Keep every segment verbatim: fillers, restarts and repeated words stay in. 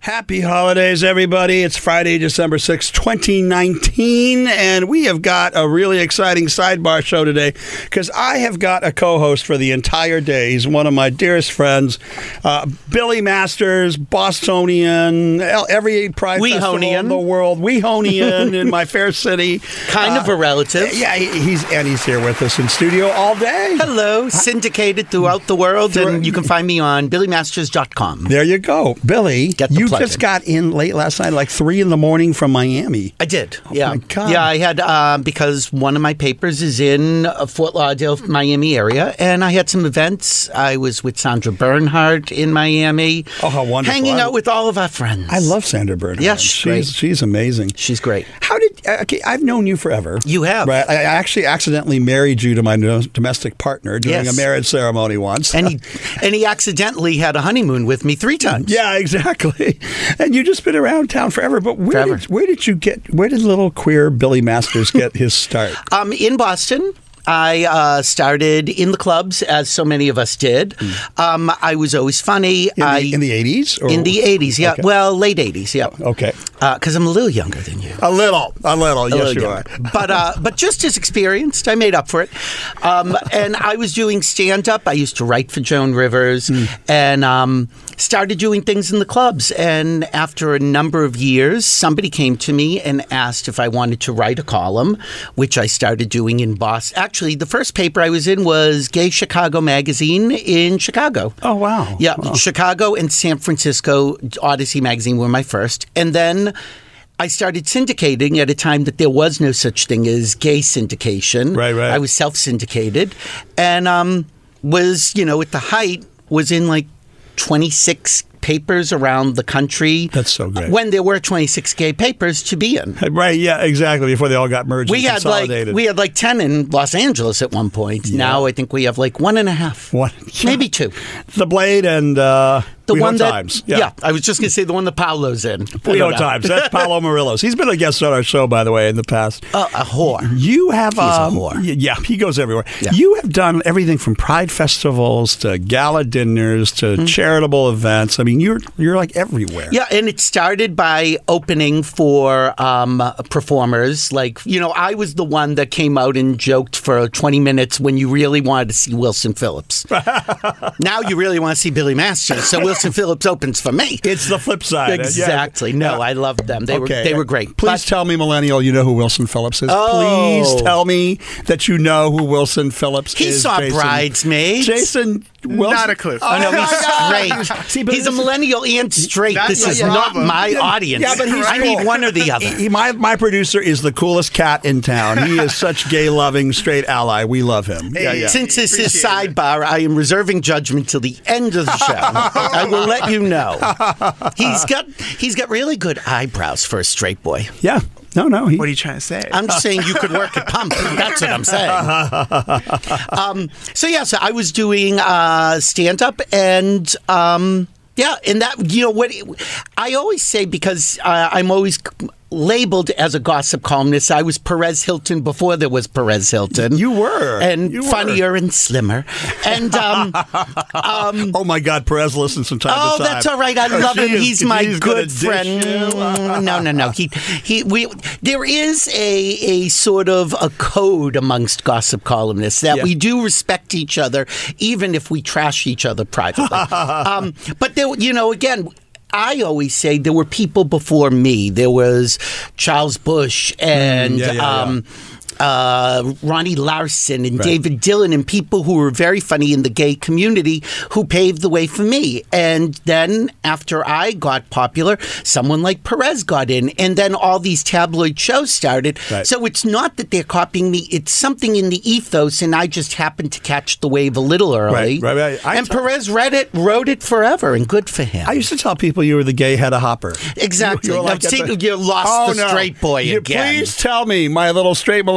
Happy holidays, everybody. It's Friday, December sixth, twenty nineteen, and we have got a really exciting sidebar show today because I have got a co-host for the entire day. He's one of my dearest friends, uh, Billy Masters, Bostonian, every pride festival in the world, Weehonian in my fair city. Kind uh, of a relative. Yeah, he's and he's here with us in studio all day. Hello, syndicated throughout the world, Through, and you can find me on billy masters dot com. There you go. Billy, Get the you plug just in. got in late last night, like three in the morning from Miami. I did. Oh yeah. my God. Yeah, I had, uh, because one of my papers is in uh, Fort Lauderdale, Miami area, and I had some events. I was with Sandra Bernhardt in Miami. Oh, how wonderful. Hanging I, out with all of our friends. I love Sandra Bernhardt. Yes, she's she's, great. she's amazing. She's great. How did, okay, I've known you forever. You have. Right. I actually accidentally married you to my no- domestic partner during Yes. a marriage ceremony once. And he, and he accidentally had a honeymoon with me three times. Yeah, exactly. And you've just been around town forever. But where Forever. did where did you get? Where did little queer Billy Masters get his start? Um, in Boston. I uh, started in the clubs, as so many of us did. Mm. Um, I was always funny. In I, the, in the eighties? In the eighties, yeah. Okay. Well, late eighties, yeah. Okay. Because uh, I'm a little younger than you. A little. A little. A yes, little you younger. are. But, uh, but just as experienced. I made up for it. Um, and I was doing stand-up. I used to write for Joan Rivers. Mm. And um, started doing things in the clubs. And after a number of years, somebody came to me and asked if I wanted to write a column, which I started doing in Boston. Actually, the first paper I was in was Gay Chicago Magazine in Chicago. Oh, wow. Yeah, wow. Chicago and San Francisco. Odyssey Magazine were my first. And then I started syndicating at a time that there was no such thing as gay syndication. Right, right. I was self-syndicated and um, was, you know, at the height, was in like twenty-six papers around the country. That's so great. When there were twenty-six gay papers to be in. Right, yeah, exactly, before they all got merged We and had consolidated. like we had like ten in Los Angeles at one point. Yeah. Now I think we have like one and a half. One, Maybe two. The Blade and uh, The WeHo one that, Times. Yeah. Yeah. I was just going to say the one that Paolo's in. WeHo Times. That's Paolo Murillos. He's been a guest on our show, by the way, in the past. Uh, a whore. You have He's um, a whore. y- Yeah, he goes everywhere. Yeah. You have done everything from pride festivals to gala dinners to Mm. charitable events. I mean, you're you're like everywhere. Yeah, and it started by opening for um, performers. Like, you know, I was the one that came out and joked for twenty minutes when you really wanted to see Wilson Phillips. Now you really want to see Billy Masters, so Wilson Phillips opens for me. It's the flip side. Exactly. Yeah. No, Yeah. I loved them. They Okay. were they were great. Please But- tell me, millennial, you know who Wilson Phillips is. Oh. Please tell me that you know who Wilson Phillips he is. saw Jason. Jason. Jason Wilson. Not a clue. Oh, no, he's God. straight. See, but He's a this- millennial and straight. That- This yeah, is yeah. not Bravo. my Yeah, audience. yeah, but he's I cool. need one or the other. He, my my producer is the coolest cat in town. He is such gay loving straight ally. We love him. Yeah, yeah. Since this is Appreciate it. sidebar, I am reserving judgment till the end of the show. I will let you know. He's got he's got really good eyebrows for a straight boy. Yeah. No, no. He, What are you trying to say? I'm just saying you could work at Pump. That's what I'm saying. Um, so yeah, so I was doing uh, stand up and. Um, Yeah, and that, you know, what I always say, because uh, I'm always labeled as a gossip columnist. I was Perez Hilton before there was Perez Hilton. You were. And You were. funnier and slimmer. And, um, um, oh, my God. Perez listens from time oh, to time. that's all right. I Oh, love she him. is- He's my she's gonna good dish friend. you. no, no, no. He, he, we, there is a, a sort of a code amongst gossip columnists that Yeah. we do respect each other, even if we trash each other privately. um, but there, you know, again, I always say there were people before me. There was Charles Bush and Mm, yeah, yeah, yeah. um, uh, Ronnie Larson and Right. David Dillon and people who were very funny in the gay community who paved the way for me. And then after I got popular, someone like Perez got in, and then all these tabloid shows started. Right. So it's not that they're copying me. It's something in the ethos, and I just happened to catch the wave a little early. Right, right, right. I and t- Perez read it, wrote it forever, and good for him. I used to tell people you were the gay Hedda Hopper. Exactly. You were Now, like at see, the- you lost Oh, the no. straight boy You again. Please tell me, my little straight millennial,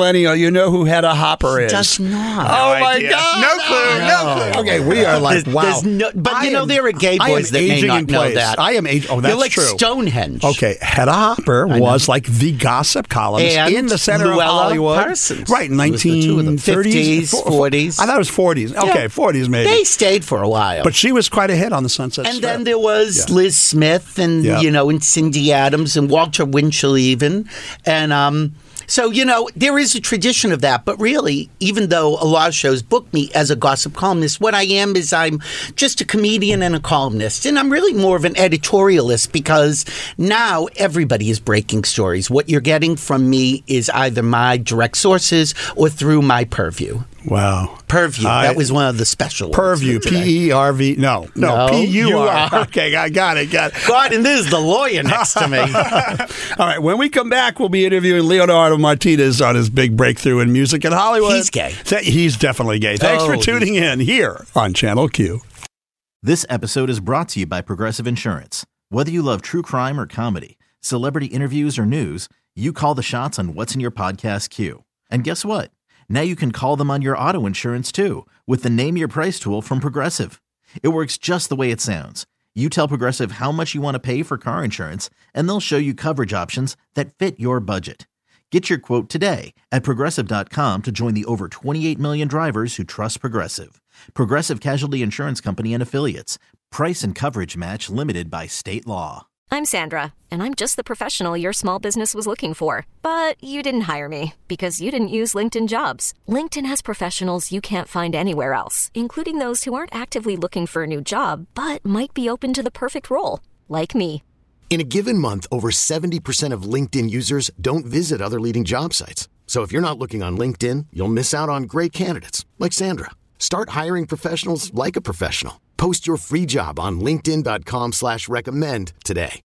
millennial, you know who Hedda Hopper is. Does not. Oh, No my idea. God. No clue, no clue. Okay, we are like, There's- wow. there's no- but, I you know, am- there are gay I am boys that may aging not in know place. that. I am aging. Oh, that's They're like true. Stonehenge. Okay, Hedda Hopper was like the gossip columnist And in the center Luella of Hollywood. Parsons. Right, in It was the two of them. nineteen thirties, fifties, fo- forties. I thought it was forties. Okay, Yeah. forties maybe. They stayed for a while. But she was quite a hit on the Sunset and Strip. then there was Yeah. Liz Smith and, Yeah. you know, and Cindy Adams and Walter Winchell even. And um, so, you know, there is a tradition of that. But really, even though a lot of shows book me as a gossip columnist, what I am is I'm just a comedian and a columnist. And I'm really more of an editorialist because now everybody is breaking stories. What you're getting from me is either my direct sources or through my purview. Wow. Purview. I- that was one of the special words Purview, for today. P E R V. No, no, No, P U you R. are. Okay, I got it, got it. God, and this is the lawyer next to me. All right, when we come back, we'll be interviewing Leonardo Martinez on his big breakthrough in music in Hollywood. He's gay. Th- He's definitely gay. Thanks Oh, for tuning in here on Channel Q. This episode is brought to you by Progressive Insurance. Whether you love true crime or comedy, celebrity interviews or news, you call the shots on what's in your podcast queue. And guess what? Now you can call them on your auto insurance too with the Name Your Price tool from Progressive. It works just the way it sounds. You tell Progressive how much you want to pay for car insurance, and they'll show you coverage options that fit your budget. Get your quote today at Progressive dot com to join the over twenty-eight million drivers who trust Progressive. Progressive Casualty Insurance Company and Affiliates. Price and coverage match limited by state law. I'm Sandra, and I'm just the professional your small business was looking for. But you didn't hire me because you didn't use LinkedIn Jobs. LinkedIn has professionals you can't find anywhere else, including those who aren't actively looking for a new job, but might be open to the perfect role, like me. In a given month, over seventy percent of LinkedIn users don't visit other leading job sites. So if you're not looking on LinkedIn, you'll miss out on great candidates like Sandra. Start hiring professionals like a professional. Post your free job on linkedin dot com slash recommend today.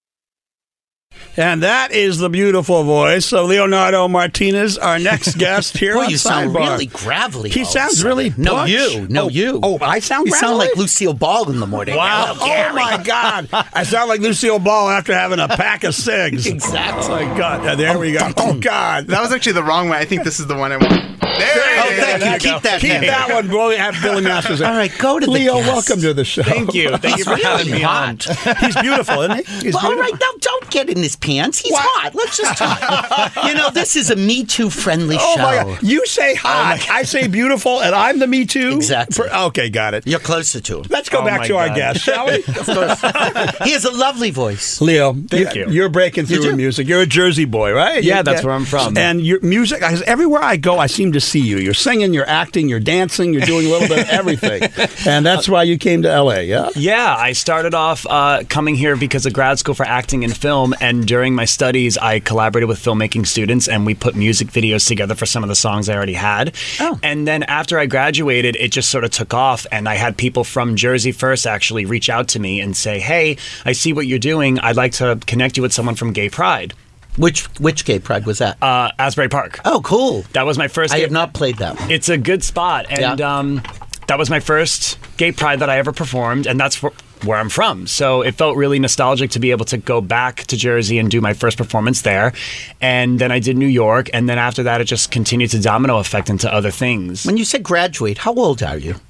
And that is the beautiful voice of Leonardo Martinez, our next guest here Boy, on you sound Sidebar. really gravelly. He all of a sounds sudden. really No, butch. you. No, Oh, you. Oh, I sound You gravelly? sound like Lucille Ball in the morning. Wow. Hello, Gary. Oh, my God. I sound like Lucille Ball after having a pack of cigs. Exactly. Oh, my God. Yeah, there we go. Oh, God. That was actually the wrong way. I think this is the one I want. There Oh, it is. thank you. Keep that. Keep name. that one. We'll have Billy Masters. All right, go to the Leo, guest. welcome to the show. Thank you. Thank you for He's having really me on. hot. He's beautiful, isn't he? He's Well, all beautiful. right, now don't get in his pants. He's hot. Let's just talk. You know, this is a Me Too friendly Oh, show. my God. You say hot. I say beautiful, and I'm the Me Too. Exactly. Per- okay, got it. You're closer to him. Let's go Oh, back my to our God. guest, shall we? Of course. He has a lovely voice. Leo, Thank you. You're breaking through You in do? music. You're a Jersey boy, right? Yeah, You- that's where I'm from. And your music, because everywhere I go, I seem to see you. You're singing, you're acting, you're dancing, you're doing a little bit of everything. And that's why you came to L A, yeah? Yeah, I started off uh, coming here because of grad school for acting and film, and during my studies, I collaborated with filmmaking students, and we put music videos together for some of the songs I already had. Oh. And then after I graduated, it just sort of took off, and I had people from Jersey first actually reach out to me and say, hey, I see what you're doing. I'd like to connect you with someone from Gay Pride, Which which gay pride was that? uh, Asbury Park. oh, cool. That was my first I gay- have not played that one. It's a good spot, and Yeah. um, that was my first gay pride that I ever performed, and that's where, where I'm from. So it felt really nostalgic to be able to go back to Jersey and do my first performance there. And then I did New York, and then after that, it just continued to domino effect into other things. When you said graduate, how old are you?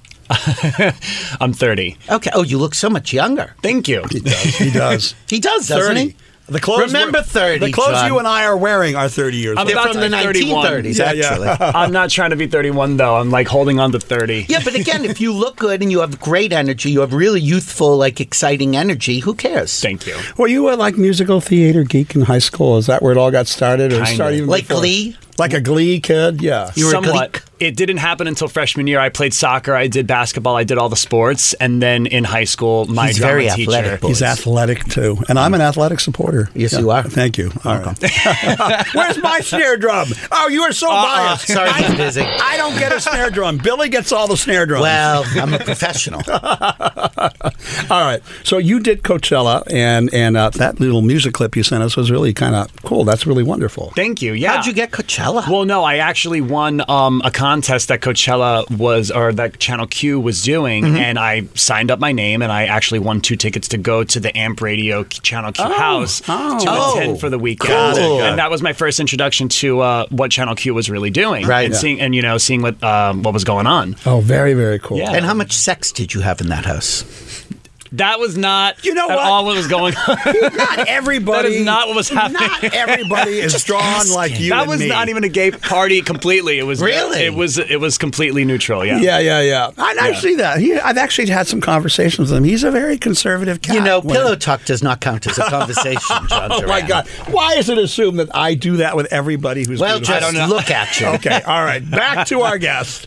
I'm thirty. Okay. Oh, you look so much younger. Thank you. He does. He does. He does, doesn't thirty. he? The clothes Remember we're- thirty, The clothes John. you and I are wearing are thirty years I'm old. They're about from to the be thirty-one. nineteen thirties, Yeah, yeah. actually. I'm not trying to be thirty-one, though. I'm like holding on to thirty. Yeah, but again, if you look good and you have great energy, you have really youthful, like exciting energy, who cares? Thank you. Were you a like musical theater geek in high school? Is that where it all got started? Or Kinda. started even Like before? Glee? Like a Glee kid? Yeah. You were a Somewhat. Gleek? It didn't happen until freshman year. I played soccer, I did basketball, I did all the sports, and then in high school, my He's drama very teacher. athletic, boy. He's athletic too, and I'm an athletic supporter. Yes, Yeah. you are. Thank you. All right. Where's my snare drum? Oh, you are so biased. sorry, I, he's busy. I don't get a snare drum. Billy gets all the snare drums. Well, I'm a professional. All All right. So you did Coachella, and and uh, that little music clip you sent us was really kind of cool. That's really wonderful. Thank you. Yeah. How'd you get Coachella? Well, no, I actually won um, a contest that Coachella was, or that Channel Q was doing, Mm-hmm. and I signed up my name, and I actually won two tickets to go to the Amp Radio Channel Q house oh. to Oh, attend for the weekend. cool. And that was my first introduction to uh, what Channel Q was really doing, Right. And Yeah. seeing, and you know, seeing what um, what was going on. Oh, very, very cool. Yeah. And how much sex did you have in that house? That was not You know at what? all what was going on. Not everybody. That is not what was happening. Not everybody is drawn like you. that and was me. not even a gay party completely. It was Really? It was it was completely neutral. Yeah. Yeah, yeah, yeah. I, I see that. He, I've actually had some conversations with him. He's a very conservative cat. You know, when- pillow talk does not count as a conversation, John Oh my Duran. God! Why is it assumed that I do that with everybody who's Well, beautiful? just look at you. Okay, all right. Back to our guest.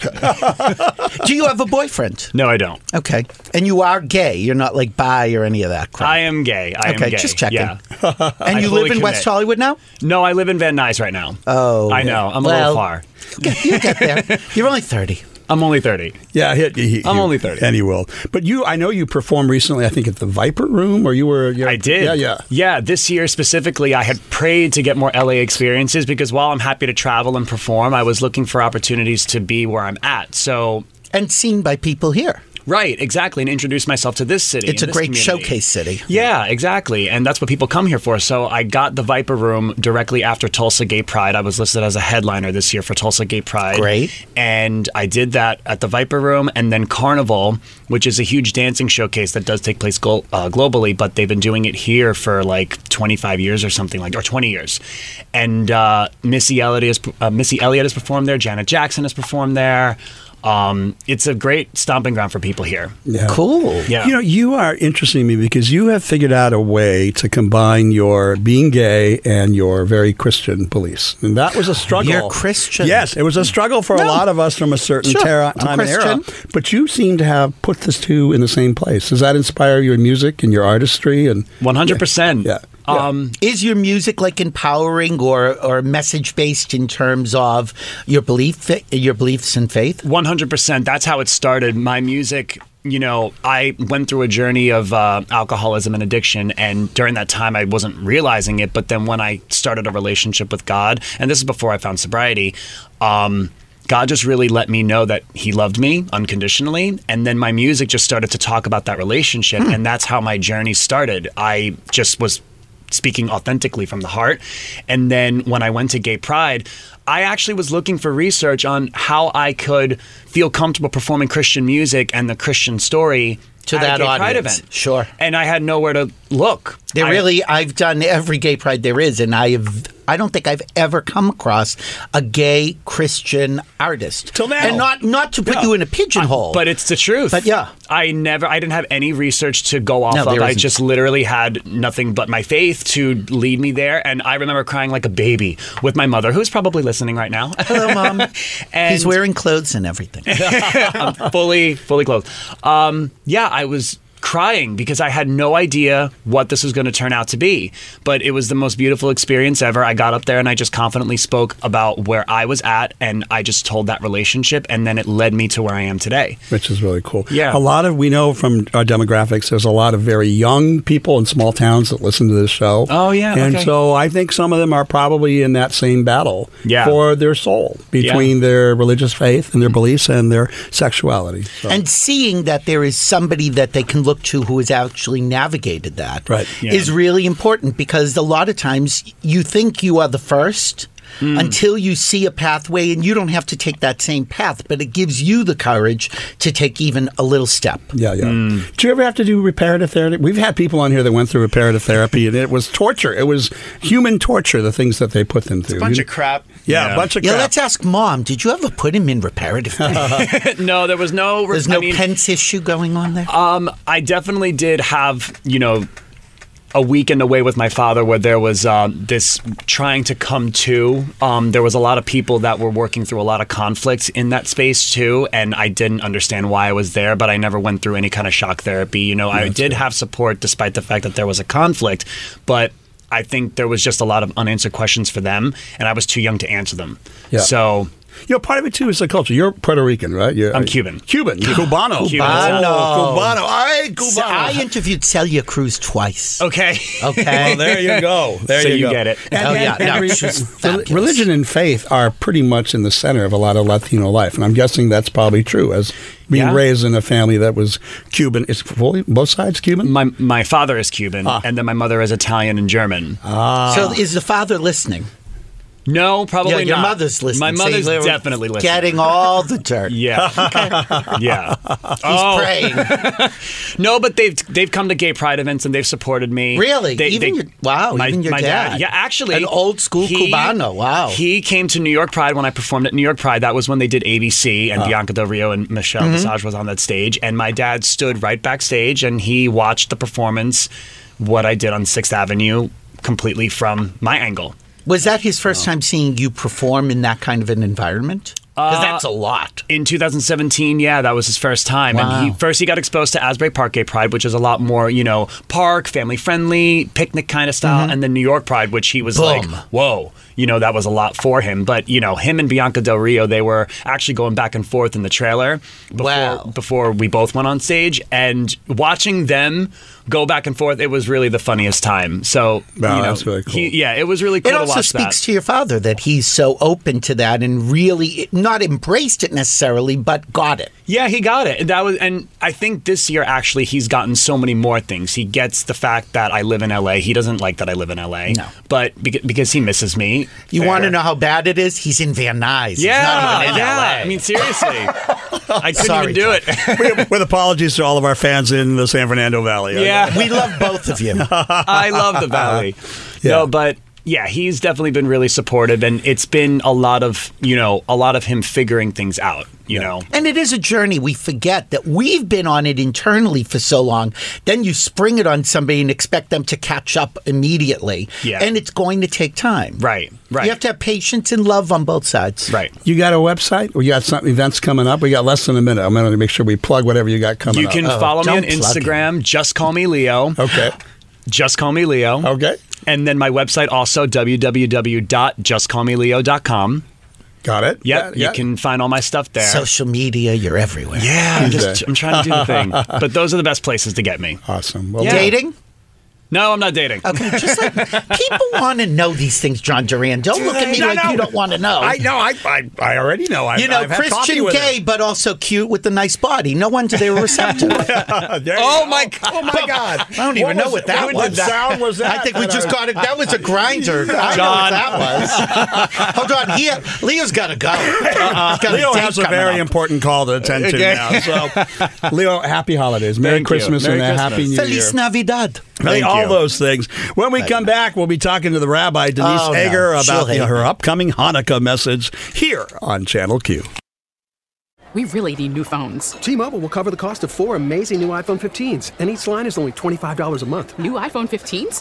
Do you have a boyfriend? No, I don't. Okay. And you are gay. You're not like bi or any of that crap. I am gay. I okay, am gay. just checking. Yeah. And I you fully live in West commit. Hollywood now? No, I live in Van Nuys right now. Oh. I know. I'm a Well, little far. You get there. You're only thirty. I'm only thirty. Yeah, he, he, I'm he- only thirty. and he will. But you, I know you performed recently. I think at the Viper Room, or you were. You're, I did. Yeah, yeah. Yeah, this year specifically, I had prayed to get more L A experiences because while I'm happy to travel and perform, I was looking for opportunities to be where I'm at. So, And seen by people here. right, exactly, and introduce myself to this city. It's a and this great community. showcase city. Yeah, exactly. And that's what people come here for. So I got the Viper Room directly after Tulsa Gay Pride. I was listed as a headliner this year for Tulsa Gay Pride. Great. And I did that at the Viper Room. And then Carnival, which is a huge dancing showcase that does take place glo- uh, globally, but they've been doing it here for like twenty-five years or something like, or twenty years. And uh, Missy Elliott has, uh, Missy Elliott has performed there. Janet Jackson has performed there. Um, it's a great stomping ground for people here. Yeah. Cool. Yeah. You know, you are interesting to me because you have figured out a way to combine your being gay and your very Christian beliefs. And that was a struggle. You're Christian. Yes, it was a struggle for a No. lot of us from a certain Sure, terra- I'm time and era. Christian. But you seem to have put the two in the same place. Does that inspire your music and your artistry? And one hundred percent. Yeah. Um, Is your music like empowering or, or message based in terms of your belief, your beliefs and faith? one hundred percent. That's how it started. My music, you know, I went through a journey of uh, alcoholism and addiction, and during that time, I wasn't realizing it. But then when I started a relationship with God, and this is before I found sobriety, um, God just really let me know that He loved me unconditionally. And then my music just started to talk about that relationship. And that's how my journey started. I just was speaking authentically from the heart. And then when I went to Gay Pride, I actually was looking for research on how I could feel comfortable performing Christian music and the Christian story To at that a Gay Pride audience. event. Sure. And I had nowhere to look. There I- really, I've done every gay pride there is, and I have. I don't think I've ever come across a gay Christian artist Till now. and not not to put Yeah. you in a pigeonhole. But it's the truth. But yeah. I never, I didn't have any research to go off No, of. there I isn't. just literally had nothing but my faith to lead me there. And I remember crying like a baby with my mother, who's probably listening right now. hello, mom. And He's wearing clothes and everything. I'm fully, fully clothed. Um, yeah, I was crying because I had no idea what this was going to turn out to be. But it was the most beautiful experience ever. I got up there and I just confidently spoke about where I was at, and I just told that relationship, and then it led me to where I am today. which is really cool. Yeah. A lot of, we know from our demographics, there's a lot of very young people in small towns that listen to this show. Oh, yeah, And okay. so I think some of them are probably in that same battle Yeah. for their soul between their religious faith and their beliefs and their sexuality. So- And seeing that there is somebody that they can look to who has actually navigated that Right. is Yeah. really important, because a lot of times you think you are the first until you see a pathway, and you don't have to take that same path, but it gives you the courage to take even a little step. Yeah, yeah. Mm. Did you ever have to do reparative therapy? We've had people on here that went through reparative therapy, and it was torture. It was human torture, the things that they put them through. bunch You- of crap. Yeah, a bunch of Yeah, crap. let's ask Mom. Did you ever put him in reparative therapy? No, there was no. There's I no mean, Pence issue going on there? Um, I definitely did have, you know, a weekend away with my father where there was um, this trying to come to. Um, there was a lot of people that were working through a lot of conflicts in that space too, and I didn't understand why I was there, but I never went through any kind of shock therapy. You know, I did have support despite the fact that there was a conflict, but I think there was just a lot of unanswered questions for them, and I was too young to answer them. Yeah. So You know, part of it too is the culture. You're Puerto Rican, right? You're, I'm Cuban. Cuban. Cubano. Cubano. Oh, Cubano. All right, Cubano. So I interviewed Celia Cruz twice. Okay. Okay. Well, there you go. There So you, you go. get it. And, Oh, and- yeah. and No, re- she's rel- fabulous. religion and faith are pretty much in the center of a lot of Latino life, and I'm guessing that's probably true. As being Yeah. raised in a family that was Cuban, is fully both sides Cuban. My my father is Cuban, Ah. and then my mother is Italian and German. So is the father listening? No, probably Yeah, your not. mother's listening. My See, mother's they were definitely listening. Getting all the dirt. Yeah. Yeah. He's Oh. praying. No, but they've they've come to gay pride events and they've supported me. Really? They, Even they- your- wow, My, even your my dad. Yeah, actually, An old school Cubano, wow. He came to New York Pride when I performed at New York Pride. That was when they did A B C and Bianca Del Rio and Michelle Mm-hmm. Visage was on that stage. And my dad stood right backstage and he watched the performance, what I did on Sixth Avenue, completely from my angle. Was that his first time seeing you perform in that kind of an environment? Because that's a lot. In two thousand seventeen, yeah, that was his first time. Wow. And he first he got exposed to Asbury Park Gay Pride, which is a lot more, you know, park, family friendly, picnic kind of style, and then New York Pride, which he was Mm-hmm. Boom. like, whoa, you know, that was a lot for him. But, you know, him and Bianca Del Rio, they were actually going back and forth in the trailer before Wow. before we both went on stage. And watching them go back and forth, it was really the funniest time. So, Wow, you know, that's really cool. he, yeah, it was really cool It to also watch speaks that. to your father that he's so open to that and really not embraced it necessarily, but got it. Yeah, he got it. That was, and I think this year actually he's gotten so many more things. He gets the fact that I live in L A. He doesn't like that I live in L A. No. but because, because he misses me. You Fair. want to know how bad it is? He's in Van Nuys. He's Yeah, not even in yeah. L A. I mean, seriously, I couldn't Sorry, even do it. with, with apologies to all of our fans in the San Fernando Valley. Yeah, We love both of you. I love the Valley. Yeah. No, but yeah, he's definitely been really supportive, and it's been a lot of you know a lot of him figuring things out. You know. And it is a journey. We forget that we've been on it internally for so long. Then you spring it on somebody and expect them to catch up immediately. Yeah. And it's going to take time. Right, right. You have to have patience and love on both sides. Right. You got a website? We got some events coming up. We got less than a minute. I'm going to make sure we plug whatever you got coming You up. can Oh, follow me on don't plug it. Instagram. Just call me Leo. Okay. Just call me Leo. Okay. And then my website also, w w w dot just call me leo dot com. Got it. Yep, Yeah, yeah. you can find all my stuff there. Social media, you're everywhere. yeah, I'm, just, Okay. I'm trying to do the thing. But those are the best places to get me. Awesome. Well, Yeah. Dating? No, I'm not dating. Okay, just like people want to know these things, John Duran. Don't look at me No, like no. you don't want to know. I know. I, I I already know. I've, you know, I've had coffee Christian with gay, him. but also cute with a nice body. No wonder they were receptive. There you Oh, go. my God. Oh my God! I don't even know what that what was. sound was that? I think we that just I- got it. That was a grinder. I know what John. that was. Hold on. He, Leo's got to go. He's got Leo date has a coming very up. important call to attend to Okay. now. So, Leo, happy holidays, Merry Thank you. Christmas, Merry and a Christmas. Happy New Feliz Year. Navidad. Hey, Thank all you. those things. When we come back, we'll be talking to the Rabbi Denise Oh, no. Hager She'll about the, hate her me. upcoming Hanukkah message here on Channel Q. We really need new phones. T-Mobile will cover the cost of four amazing new iPhone fifteens, and each line is only twenty-five dollars a month. New iPhone fifteens?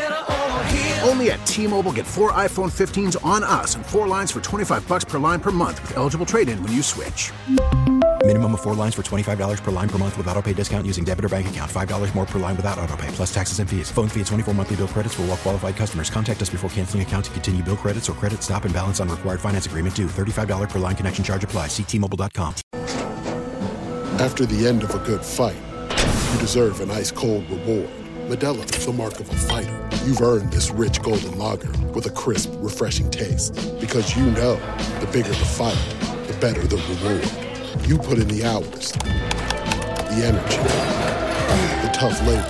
Only at T-Mobile, get four iPhone fifteens on us and four lines for twenty-five bucks per line per month with eligible trade-in when you switch. Minimum of four lines for twenty-five dollars per line per month with autopay discount using debit or bank account. five dollars more per line without autopay, plus taxes and fees. Phone fee at twenty-four monthly bill credits for well-qualified customers. Contact us before canceling account to continue bill credits or credit stop and balance on required finance agreement due. thirty-five dollars per line connection charge applies. See T Mobile dot com. After the end of a good fight, you deserve an ice-cold reward. Modelo is the mark of a fighter. You've earned this rich golden lager with a crisp, refreshing taste. Because you know, the bigger the fight, the better the reward. You put in the hours, the energy, the tough labor.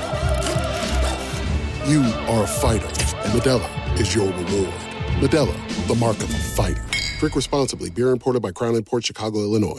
You are a fighter, and Modelo is your reward. Modelo, the mark of a fighter. Drink responsibly. Beer imported by Crown Imports, Chicago, Illinois.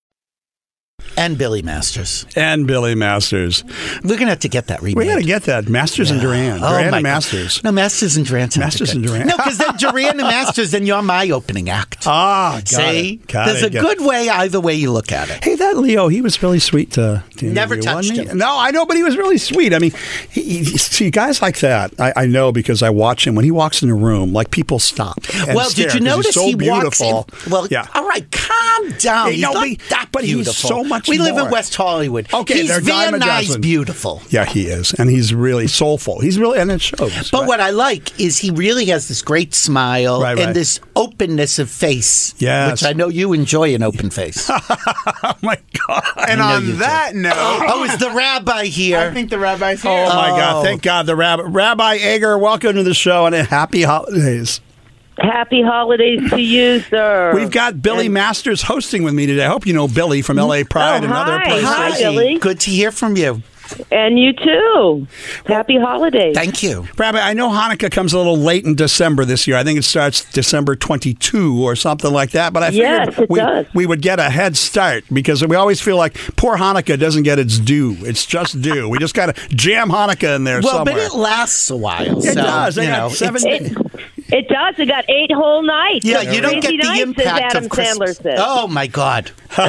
And Billy Masters. And Billy Masters. We're going to have to get that remade. We got to get that. Masters and Duran. Oh, Duran my and God. Masters. No, Masters and Duran. sounds Masters good. and Duran. No, because then Duran and Masters, then you're my opening act. Ah, got See? it. Got There's it. a good way either way you look at it. Hey, that Leo, he was really sweet to, to Never interview, touched wasn't he? him. No, I know, but he was really sweet. I mean, he, he, see, guys like that, I, I know because I watch him. When he walks in a room, like people stop and Well, stare did you 'cause notice he's so he beautiful. walks in? Well, yeah. all right, calm down. Hey, He's no, not but, that but he's beautiful. so much much We more. live in West Hollywood. Okay, He's they're dime a Van Nuys dozen. beautiful. Yeah, he is, and he's really soulful. He's really, and it shows. But right? what I like is he really has this great smile Right, and right. this openness of face, Yes. which I know you enjoy an open face. Oh my God! And I know you on do. that note, Oh, is the rabbi here? I think the rabbi's here. Oh my Oh. God! Thank God, the rabbi, Rabbi Ager. Welcome to the show and happy holidays. Happy holidays to you, sir. We've got Billy Masters hosting with me today. I hope you know Billy from L A Pride Oh, and other hi. places. Hi, Billy. Good to hear from you. And you too. Happy holidays. Thank you. Rabbi, I know Hanukkah comes a little late in December this year. I think it starts December twenty-second or something like that. But I figured Yes, it we, does. we would get a head start because we always feel like poor Hanukkah doesn't get its due. It's just due. We just got to jam Hanukkah in there Well, somewhere. but it lasts a while. It so, does. They you got know, seven it's- days. It does. It got eight whole nights. Yeah, of you don't get crazy the nights, impact as Adam of Christmas. Sandler said. Oh, my God.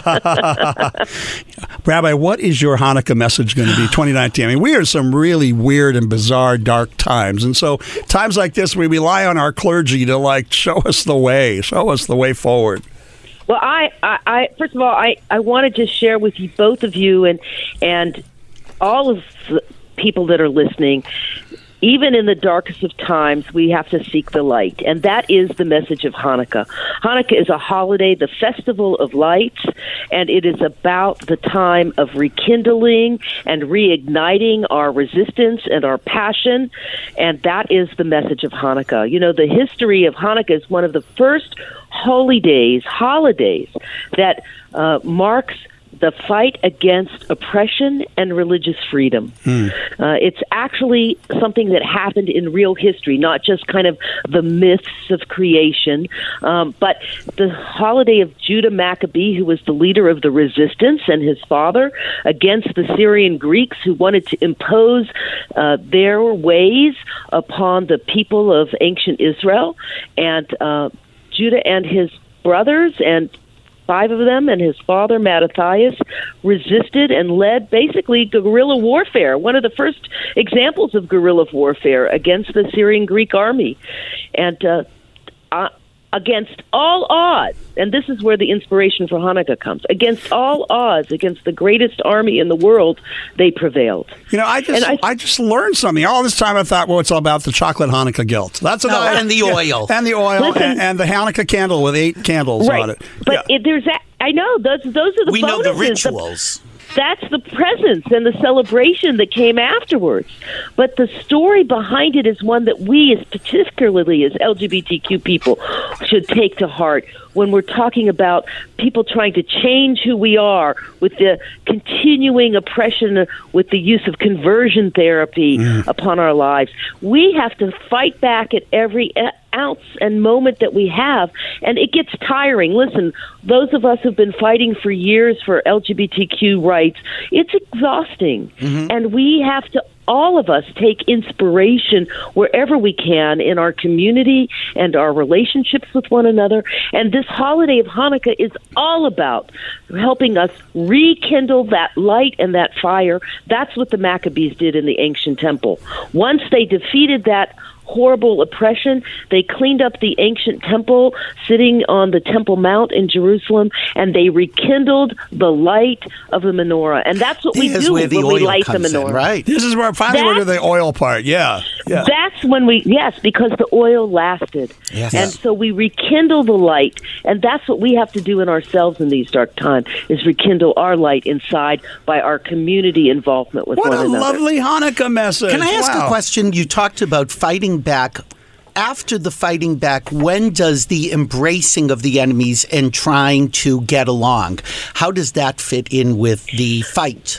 Rabbi, what is your Hanukkah message going to be twenty nineteen? I mean, we are in some really weird and bizarre, dark times. And so times like this, we rely on our clergy to, like, show us the way, show us the way forward. Well, I, I, I first of all, I, I want to just share with you, both of you, and and all of the people that are listening. Even in the darkest of times, we have to seek the light. And that is the message of Hanukkah. Hanukkah is a holiday, the festival of lights, and it is about the time of rekindling and reigniting our resistance and our passion. And that is the message of Hanukkah. You know, the history of Hanukkah is one of the first holy days, holidays, that uh, marks the fight against oppression and religious freedom. Hmm. Uh, it's actually something that happened in real history, not just kind of the myths of creation, um, but the holiday of Judah Maccabee, who was the leader of the resistance, and his father against the Syrian Greeks who wanted to impose uh, their ways upon the people of ancient Israel. And uh, Judah and his brothers and Five of them and his father, Mattathias, resisted and led basically guerrilla warfare, one of the first examples of guerrilla warfare against the Syrian Greek army. And uh, uh, against all odds, and this is where the inspiration for Hanukkah comes, against all odds, against the greatest army in the world, they prevailed. You know, I just I, I just learned something. All this time I thought, well, it's all about the chocolate Hanukkah guilt. That's No, another, and the yeah, oil. and the oil, Listen. and, and the Hanukkah candle with eight candles Right. on it. But Yeah. it, there's that, I know, those, those are the We know the bonuses. rituals. That's the presence and the celebration that came afterwards. But the story behind it is one that we, as particularly as L G B T Q people, should take to heart when we're talking about people trying to change who we are with the continuing oppression, with the use of conversion therapy mm. upon our lives. We have to fight back at every ounce and moment that we have, and it gets tiring. Listen, those of us who've been fighting for years for L G B T Q rights, it's exhausting, mm-hmm. and we have to all of us take inspiration wherever we can in our community and our relationships with one another. And this holiday of Hanukkah is all about helping us rekindle that light and that fire. That's what the Maccabees did in the ancient temple. Once they defeated that horrible oppression, they cleaned up the ancient temple sitting on the Temple Mount in Jerusalem, and they rekindled the light of the menorah. And that's what we Here's do where the when oil we light the comes in, menorah. right? This is where finally we're to That's- the oil part. Yeah, yeah. That's when we, yes, because the oil lasted. Yes. And so we rekindle the light, and that's what we have to do in ourselves in these dark times, is rekindle our light inside by our community involvement with What one a another. lovely Hanukkah message. Can I ask Wow. a question? You talked about fighting back. After the fighting back, when does the embracing of the enemies and trying to get along, how does that fit in with the fight?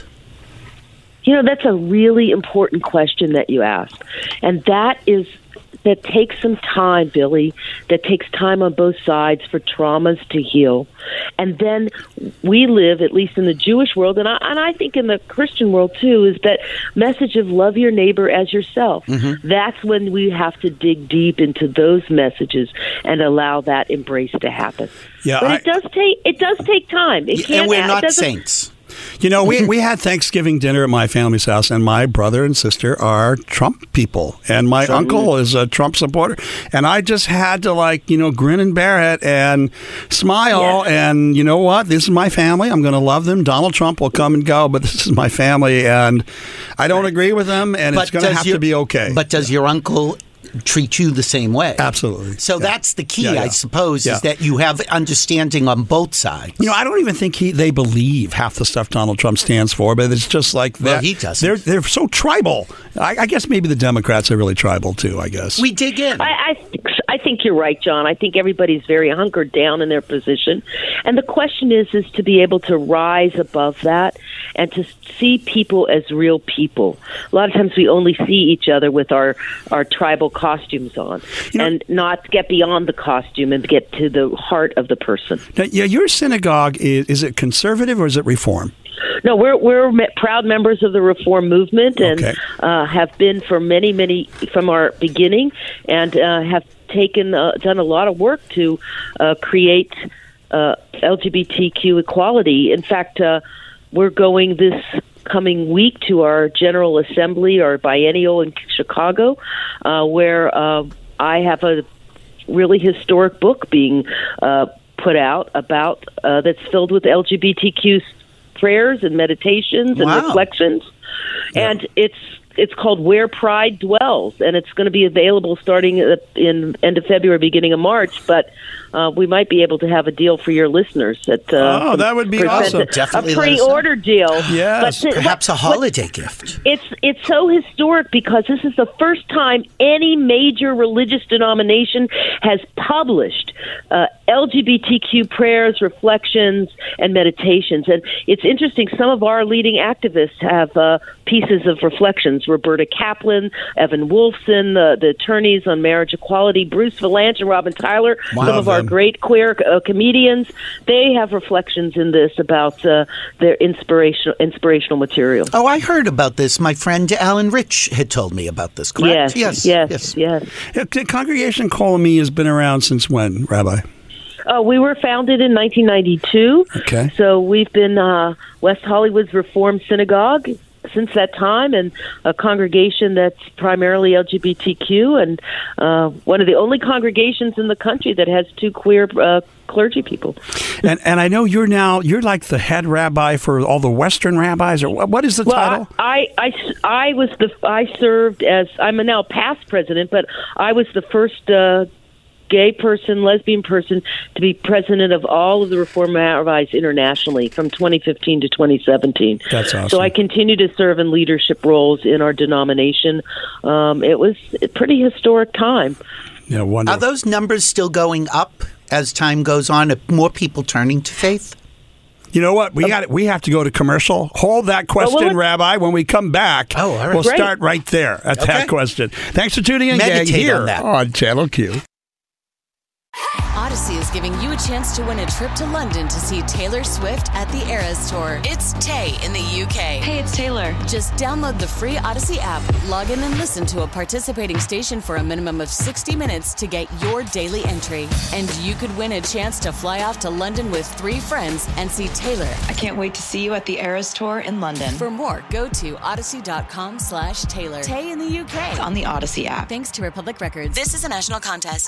You know, that's a really important question that you asked. And that is, that takes some time, Billy. That takes time on both sides for traumas to heal. And then we live, at least in the Jewish world, and I, and I think in the Christian world too, is that message of love your neighbor as yourself. Mm-hmm. That's when we have to dig deep into those messages and allow that embrace to happen. Yeah, but I- it does take it does take time. It Yeah, can't, and we're it not doesn't- saints. You know, we we had Thanksgiving dinner at my family's house, and my brother and sister are Trump people, and my Sure. uncle is a Trump supporter, and I just had to, like, you know, grin and bear it and smile, and you know what? This is my family. I'm going to love them. Donald Trump will come and go, but this is my family, and I don't agree with them, and it's But going to does have your- to be okay. But does your uncle treat you the same way? Absolutely. So Yeah. that's the key, Yeah, yeah. I suppose, Yeah. is that you have understanding on both sides. You know, I don't even think he they believe half the stuff Donald Trump stands for, but it's just like that. Well, he doesn't. They're they're so tribal. I, I guess maybe the Democrats are really tribal too. I guess we dig in. I, I, I think you're right, John. I think everybody's very hunkered down in their position, and the question is, is to be able to rise above that and to see people as real people. A lot of times we only see each other with our our tribal costumes on, You know, and not get beyond the costume and get to the heart of the person. Now, yeah, your synagogue is is it conservative or is it reform? No, we're we're me- proud members of the Reform movement, and Okay. uh, have been for many, many from our beginning, and uh, have taken uh, done a lot of work to uh, create uh, L G B T Q equality. In fact, uh, we're going this coming week to our General Assembly, our biennial in Chicago, uh, where uh, I have a really historic book being uh, put out about uh, that's filled with L G B T Q prayers and meditations and Wow. reflections, and it's it's called Where Pride Dwells, and it's going to be available starting at- in end of February, beginning of March. But uh, we might be able to have a deal for your listeners. At uh, Oh, that would be percent- awesome. Definitely a let us know. pre-order deal. Yes. But- Perhaps a but- holiday gift. it's it's so historic because this is the first time any major religious denomination has published uh, L G B T Q prayers, reflections, and meditations. And it's interesting. Some of our leading activists have uh, pieces of reflections. Roberta Kaplan, Evan Wolfson, the, the attorneys on marriage equality, Bruce Valanche and Robin Tyler, Wow. some of our Them. great queer uh, comedians. They have reflections in this about uh, their inspirational inspirational material. Oh, I heard about this. My friend Alan Rich had told me about this, correct? Yes, yes, yes. Yeah, the Congregation Colony has been around since when, Rabbi? Uh, we were founded in nineteen ninety-two. Okay. So we've been uh, West Hollywood's Reformed Synagogue since that time, and a congregation that's primarily L G B T Q, and uh, one of the only congregations in the country that has two queer uh, clergy people. And and I know you're now you're like the head rabbi for all the Western rabbis, or what, what is the Well, title? I, I, I was the I served as I'm a now past president, but I was the first uh, gay person, lesbian person to be president of all of the Reform rabbis internationally from twenty fifteen to twenty seventeen. That's awesome. So I continue to serve in leadership roles in our denomination. Um, it was a pretty historic time. Yeah, Are wonderful. those numbers still going up as time goes on? Are more people turning to faith? You know what? We got we have to go to commercial. Hold that question, well, let's- Rabbi. When we come back, Oh, all right. we'll Great. start right there at Okay. that question. Thanks for tuning in, gang, Meditate here on that. on Channel Q. Odyssey is giving you a chance to win a trip to London to see Taylor Swift at the Eras Tour. It's Tay in the U K. Hey, it's Taylor. Just download the free Odyssey app, log in and listen to a participating station for a minimum of sixty minutes to get your daily entry. And you could win a chance to fly off to London with three friends and see Taylor. I can't wait to see you at the Eras Tour in London. For more, go to odyssey.com slash Taylor. Tay in the U K. It's on the Odyssey app. Thanks to Republic Records. This is a national contest.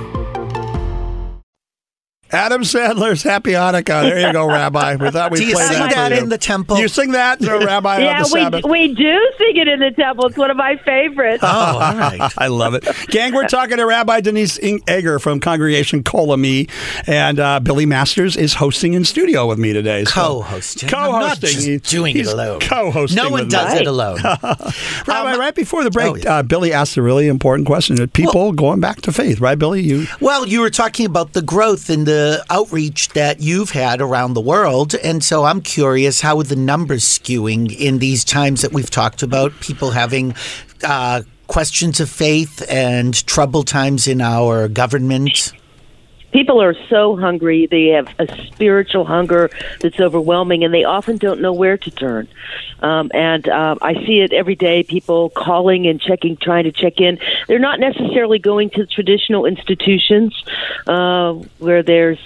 Adam Sandler's Happy Hanukkah. There you go, Rabbi. We thought we'd Do you play sing that, that for you. in the temple? You sing that, so Rabbi, yeah, on the we Sabbath. we do sing it in the temple. It's one of my favorites. Oh, all right. I love it. Gang, we're talking to Rabbi Denise Egger from Congregation Kolami, and uh, Billy Masters is hosting in studio with me today. So. Co-hosting. I'm not Co-hosting. just He- doing it he's alone. Co-hosting. No one with does me. it alone. Rabbi, Um, right before the break, oh, yeah. uh, Billy asked a really important question. People going back to faith, right, Billy? You Well, you were talking about the growth and the outreach that you've had around the world. And so I'm curious, how are the numbers skewing in these times that we've talked about? People having uh, questions of faith and troubled times in our government. People are so hungry. They have a spiritual hunger that's overwhelming, and they often don't know where to turn. Um, and um, I see it every day, people calling and checking, trying to check in. They're not necessarily going to traditional institutions uh, where there's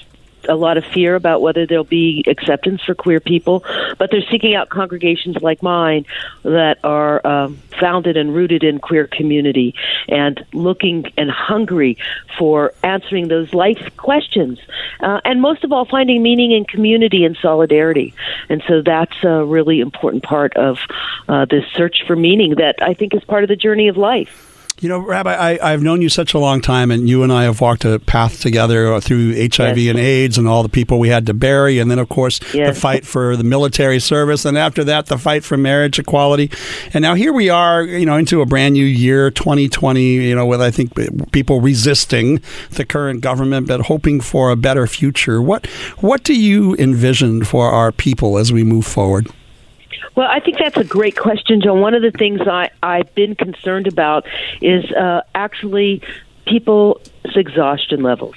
a lot of fear about whether there'll be acceptance for queer people, but they're seeking out congregations like mine that are um, founded and rooted in queer community and looking and hungry for answering those life questions. Uh, and most of all, finding meaning in community and solidarity. And so that's a really important part of uh, this search for meaning that I think is part of the journey of life. You know, Rabbi, I, I've known you such a long time, and you and I have walked a path together through H I V yes. and AIDS and all the people we had to bury, and then, of course, yes. the fight for the military service, and after that, the fight for marriage equality. And now here we are, you know, into a brand new year, twenty twenty, you know, with, I think, people resisting the current government, but hoping for a better future. What, what do you envision for our people as we move forward? Well, I think that's a great question, John. One of the things I, I've been concerned about is uh, actually people's exhaustion levels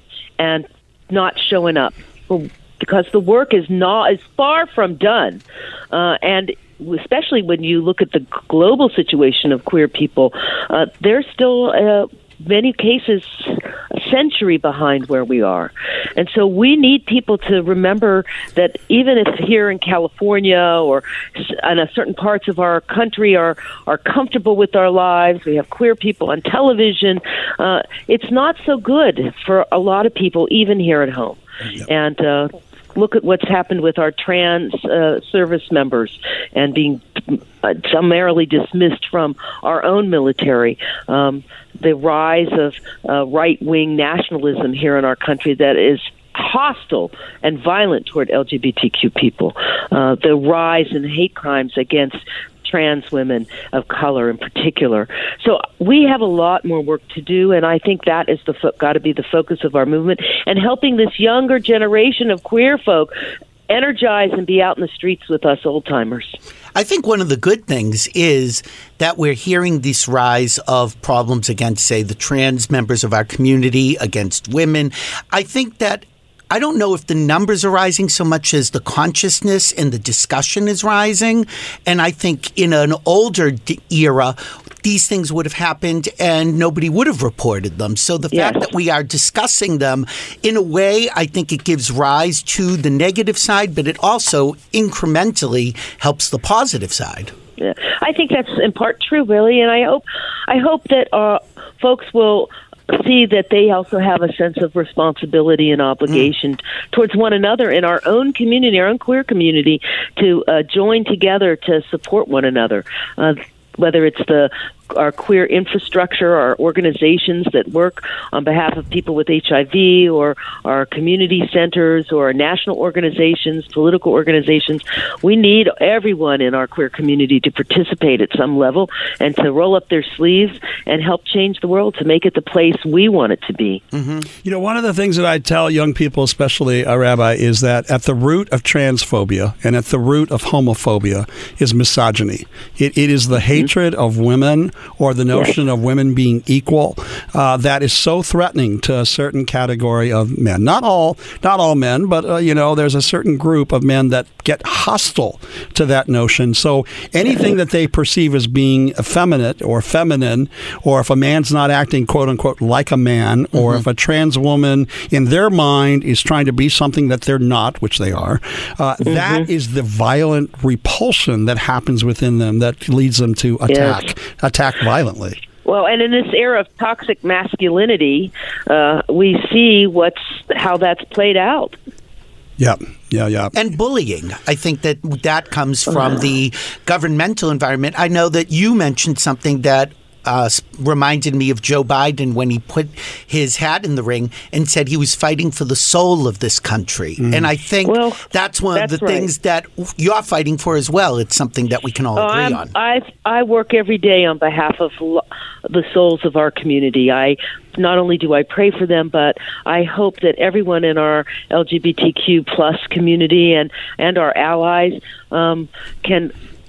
and not showing up, because the work is not is far from done, uh, and especially when you look at the global situation of queer people, uh, there's still uh, many cases a century behind where we are. And so we need people to remember that even if here in California or in a certain parts of our country are, are comfortable with our lives, we have queer people on television, uh, it's not so good for a lot of people, even here at home. Yep. And uh, look at what's happened with our trans uh, service members and being uh, summarily dismissed from our own military. Um, the rise of uh, right-wing nationalism here in our country that is hostile and violent toward L G B T Q people. Uh, the rise in hate crimes against trans women of color in particular. So we have a lot more work to do, and I think that is the fo- got to be the focus of our movement, and helping this younger generation of queer folk energize and be out in the streets with us old-timers. I think one of the good things is that we're hearing this rise of problems against, say, the trans members of our community, against women. I think that I don't know if the numbers are rising so much as the consciousness and the discussion is rising. And I think in an older d- era, these things would have happened and nobody would have reported them. So the yes. fact that we are discussing them, in a way, I think it gives rise to the negative side, but it also incrementally helps the positive side. Yeah. I think that's in part true, really. And I hope, I hope that uh, folks will see that they also have a sense of responsibility and obligation mm. towards one another in our own community, our own queer community, to uh, join together to support one another. Uh, whether it's the our queer infrastructure, our organizations that work on behalf of people with H I V, or our community centers, or our national organizations, political organizations. We need everyone in our queer community to participate at some level and to roll up their sleeves and help change the world to make it the place we want it to be. Mm-hmm. You know, one of the things that I tell young people, especially, uh, Rabbi, is that at the root of transphobia and at the root of homophobia is misogyny. It, it is the mm-hmm. hatred of women, or the notion of women being equal, uh, that is so threatening to a certain category of men. Not all, not all men, but uh, you know, there's a certain group of men that get hostile to that notion. So anything that they perceive as being effeminate or feminine, or if a man's not acting quote unquote like a man, or mm-hmm. if a trans woman in their mind is trying to be something that they're not, which they are, uh, mm-hmm. that is the violent repulsion that happens within them that leads them to attack. Yes. attack violently. Well, and in this era of toxic masculinity, uh, we see what's how that's played out. Yeah, yeah, yeah. And bullying. I think that that comes from the governmental environment. I know that you mentioned something that Uh, reminded me of Joe Biden when he put his hat in the ring and said he was fighting for the soul of this country. Mm. And I think well, that's one that's of the right. things that you're fighting for as well. It's something that we can all oh, agree I'm, on. I I work every day on behalf of lo- the souls of our community. I not only do I pray for them, but I hope that everyone in our L G B T Q plus community and, and our allies um, can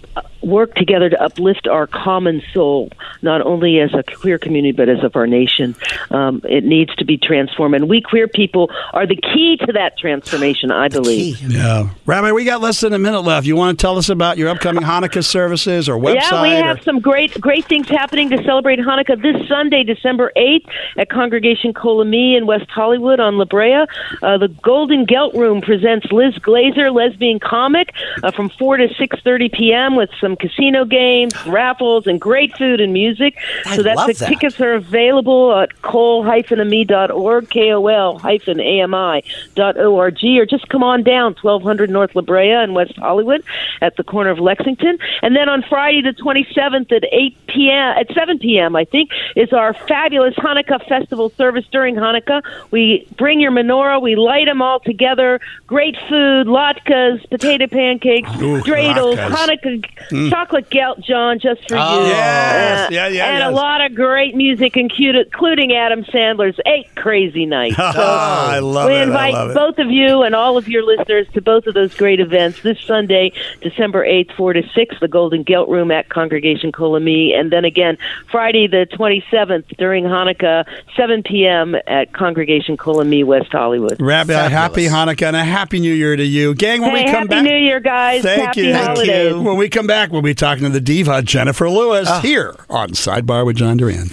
work together to uplift our common soul, not only as a queer community, but as of our nation. Um, it needs to be transformed. And we queer people are the key to that transformation, I believe. Yeah. Rabbi, we got less than a minute left. You want to tell us about your upcoming Hanukkah services or website? Yeah, we have or- some great great things happening to celebrate Hanukkah this Sunday, December eighth, at Congregation Kolami in West Hollywood on La Brea. Uh, the Golden Gelt Room presents Liz Glazer, lesbian comic, uh, from four to six thirty p.m. with some casino games, raffles, and great food and music. I so that's love the that. tickets are available at kol dash a m i dot org, K O L dash A M I dot O R G, or just come on down, twelve hundred North La Brea in West Hollywood at the corner of Lexington. And then on Friday the twenty-seventh at eight p.m., at seven p.m., I think, is our fabulous Hanukkah festival service during Hanukkah. We bring your menorah, we light them all together, great food, latkes, potato pancakes, Ooh, dreidels, latkes. Hanukkah, Mm. chocolate gelt, John, just for Oh. you. Yes. Uh, Yeah, yeah, and yes. a lot of great music, including Adam Sandler's Eight Crazy Nights. So I love we it. I invite love it. both of you and all of your listeners to both of those great events this Sunday, December eighth, four to six, the Golden Gelt Room at Congregation Kolami, and then again Friday the twenty-seventh during Hanukkah, seven p.m. at Congregation Kolami, West Hollywood. Rabbi, Fabulous. happy Hanukkah and a happy New Year to you. Gang, when Hey, we come Happy back. New Year, guys. Thank Happy you. Thank holidays. you. When we come back, we'll be talking to the diva, Jennifer Lewis, Ah. here on Sidebar with John Duran.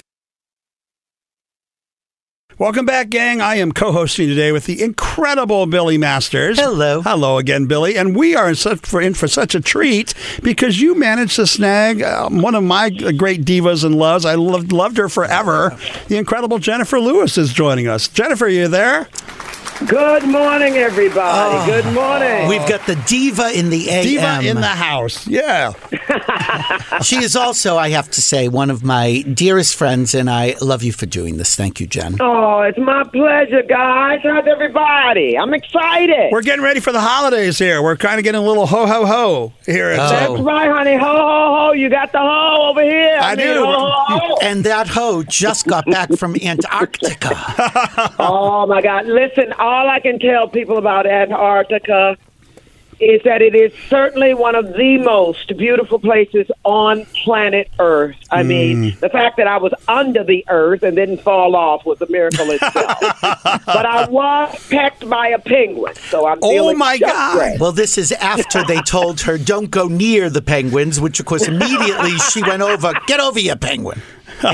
Welcome back, gang. I am co-hosting today with the incredible Billy Masters. Hello. Hello again, Billy. And we are in, such, for, in for such a treat because you managed to snag um, one of my great divas and loves. I loved, loved her forever. The incredible Jennifer Lewis is joining us. Jennifer, you there? Good morning, everybody. Good morning. We've got the diva in the A M. Diva in the house. Yeah. She is also, I have to say, one of my dearest friends, and I love you for doing this. Thank you, Jen. Oh, it's my pleasure, guys. How's everybody? I'm excited. We're getting ready for the holidays here. We're kind of getting a little ho, ho, ho here. At That's Oh. right, honey. Ho, ho, ho. You got the ho over here. I mean, do. Ho, ho, ho. And that hoe just got back from Antarctica. Oh, my God. Listen, all I can tell people about Antarctica is that it is certainly one of the most beautiful places on planet Earth. I Mm. mean, the fact that I was under the earth and didn't fall off was a miracle itself. But I was pecked by a penguin, so I'm Oh, feeling my just God. great. Well, this is after they told her, don't go near the penguins, which, of course, immediately she went over, get over your penguin. No,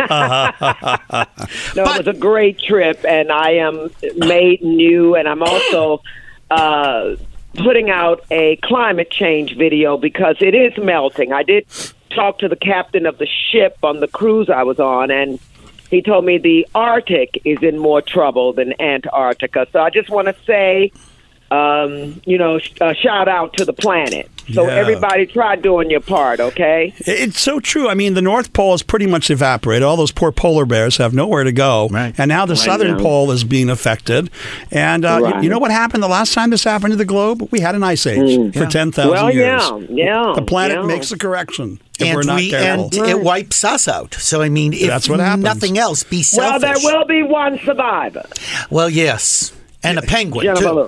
it was a great trip, and I am made new, and I'm also uh, putting out a climate change video because it is melting. I did talk to the captain of the ship on the cruise I was on, and he told me the Arctic is in more trouble than Antarctica. So I just want to say, um, you know, sh- uh, shout out to the planet. So Yeah. everybody try doing your part, okay? It's so true. I mean, the North Pole is pretty much evaporated. All those poor polar bears have nowhere to go. Right. And now the Right Southern now. Pole is being affected. And uh, you, Right. you know what happened the last time this happened to the globe? We had an ice age Mm. for Yeah. ten thousand Well, years. yeah, yeah, The planet yeah. makes a correction if And, we're not we, careful. and it wipes us out. So, I mean, if That's what happens. nothing else, be Well, selfish. there will be one survivor. Well, yes. And a penguin, Jennifer too. Lewis.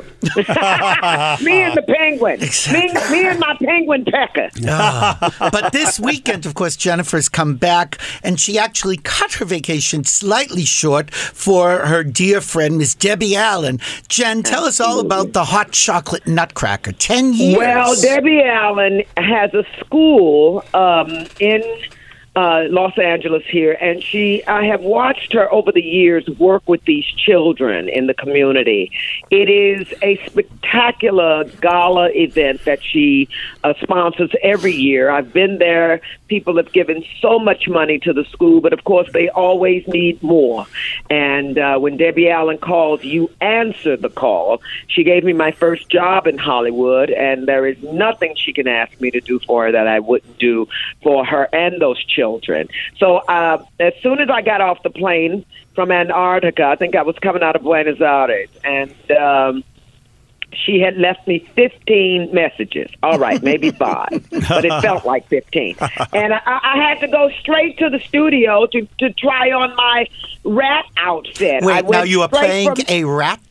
Me and the penguin. Me, me and my penguin pecker. Ah. But this weekend, of course, Jennifer's come back, and she actually cut her vacation slightly short for her dear friend, Miss Debbie Allen. Jen, tell us all about the hot chocolate nutcracker. Ten years. Well, Debbie Allen has a school um, in uh, Los Angeles here, and she I have watched her over the years work with these children in the community. It is a spectacular gala event that she uh, sponsors every year. I've been there. People have given so much money to the school, but of course they always need more. And uh, when Debbie Allen calls, you answer the call. She gave me my first job in Hollywood, and there is nothing she can ask me to do for her that I wouldn't do for her and those children. So uh, as soon as I got off the plane from Antarctica, I think I was coming out of Buenos Aires, and um, she had left me fifteen messages. All right, maybe five, but it felt like fifteen. And I, I had to go straight to the studio to, to try on my rat outfit. I Wait, went now you are straight playing from- a rat?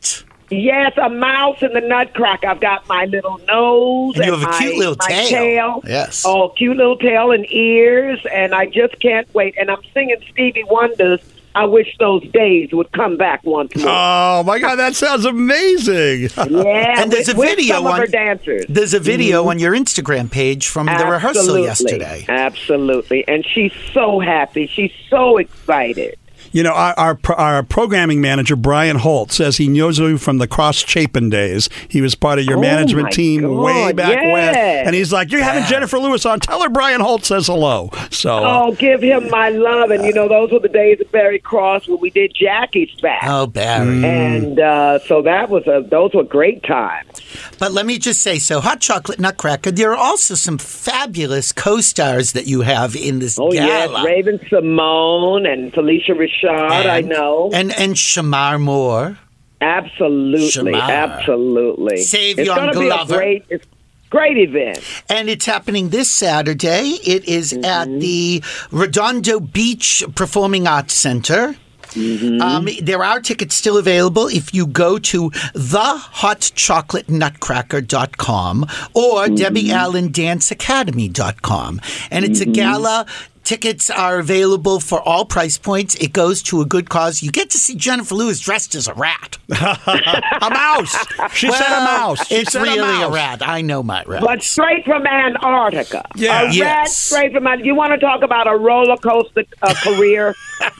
Yes, a mouse in the Nutcracker. I've got my little nose And and, you have a my, cute little my tail. tail. Yes. Oh, cute little tail and ears, and I just can't wait. And I'm singing Stevie Wonder's I Wish Those Days Would Come Back Once More. Oh, my God, that sounds amazing. Yeah, And there's with, a with video some of on- her dancers. There's a video Mhm. on your Instagram page from the rehearsal Absolutely. yesterday. Absolutely. And she's so happy. She's so excited. You know, our, our pro- our programming manager, Brian Holt, says he knows you from the Cross Chapin days. He was part of your Oh, management my team God, way back when. yes. And he's like, you're having Jennifer Lewis on. Tell her Brian Holt says hello. So, uh, Oh, give him my love. And, you know, those were the days at Barry Cross when we did Jackie's Back. Oh, Barry. And uh, so that was a, those were great times. But let me just say, so Hot Chocolate Nutcracker, there are also some fabulous co-stars that you have in this Oh, yes, gala. Raven Simone and Felicia Rashad, I know. And and Shamar Moore. Absolutely, Shamar. absolutely. Savion It's going to be a Glover. great, it's a great event. And it's happening this Saturday. It is Mm-hmm. at the Redondo Beach Performing Arts Center. Mm-hmm. Um, there are tickets still available if you go to the hot chocolate nutcracker dot com or Mm-hmm. debbie allen dance academy dot com. And it's Mm-hmm. a gala. Tickets are available for all price points. It goes to a good cause. You get to see Jennifer Lewis dressed as a rat. a mouse. She well, said a mouse. She it's said a really a, mouse. rat. I know my rat. But straight from Antarctica. Yeah. A rat Yes. straight from Antarctica. You want to talk about a roller coaster uh, career?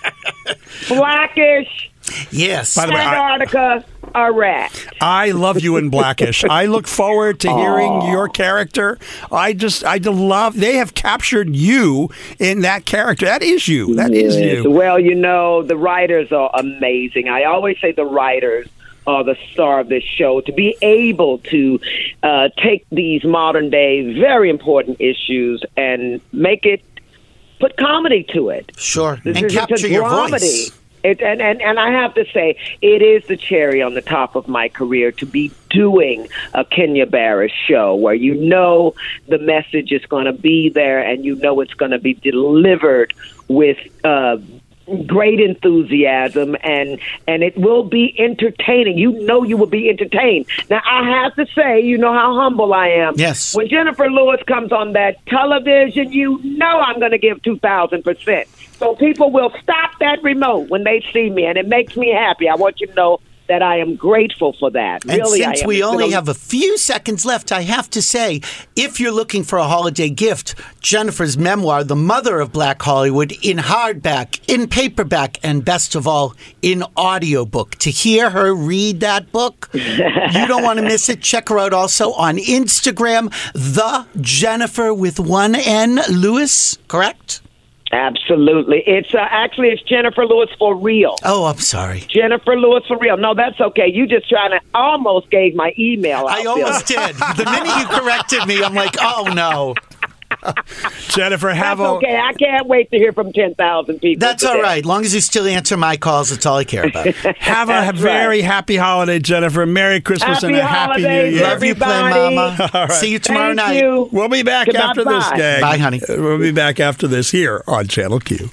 Blackish, Yes. By the way, I- Antarctica, a rat. I love you in Blackish. I look forward to hearing your character. I just, I love, they have captured you in that character. That is you. That is Yes. you. Well, you know, the writers are amazing. I always say the writers are the star of this show. To be able to uh, take these modern day, very important issues and make it, put comedy to it. Sure. This And is- it's a capture your dramedy. voice. It, and, and, and I have to say, it is the cherry on the top of my career to be doing a Kenya Barris show where you know the message is going to be there and you know it's going to be delivered with uh, great enthusiasm and, and it will be entertaining. You know you will be entertained. Now, I have to say, you know how humble I am. Yes. When Jennifer Lewis comes on that television, you know I'm going to give two thousand percent. So people will stop that remote when they see me, and it makes me happy. I want you to know that I am grateful for that. And really, since I am. we It's only been a- have a few seconds left, I have to say, if you're looking for a holiday gift, Jennifer's memoir, The Mother of Black Hollywood, in hardback, in paperback, and best of all, in audiobook. To hear her read that book, you don't want to miss it. Check her out also on Instagram, The Jennifer with one N Lewis, correct? Absolutely. It's uh, actually it's Jennifer Lewis for real. Oh, I'm sorry. Jennifer Lewis for real. No, that's okay. You just trying to almost gave my email out. I almost Bill. did. The minute you corrected me, I'm like, oh no. Jennifer, have That's a. okay. I can't wait to hear from ten thousand people. That's all today. right. Long as you still answer my calls, that's all I care about. Have a That's very happy holiday, Jennifer. Merry Christmas Happy and a happy New holidays, Year. Love you, Play everybody. Mama. All right. See you tomorrow Thank night. you. We'll be back Goodbye, after this, bye. gang. Bye, honey. Uh, We'll be back after this here on Channel Q.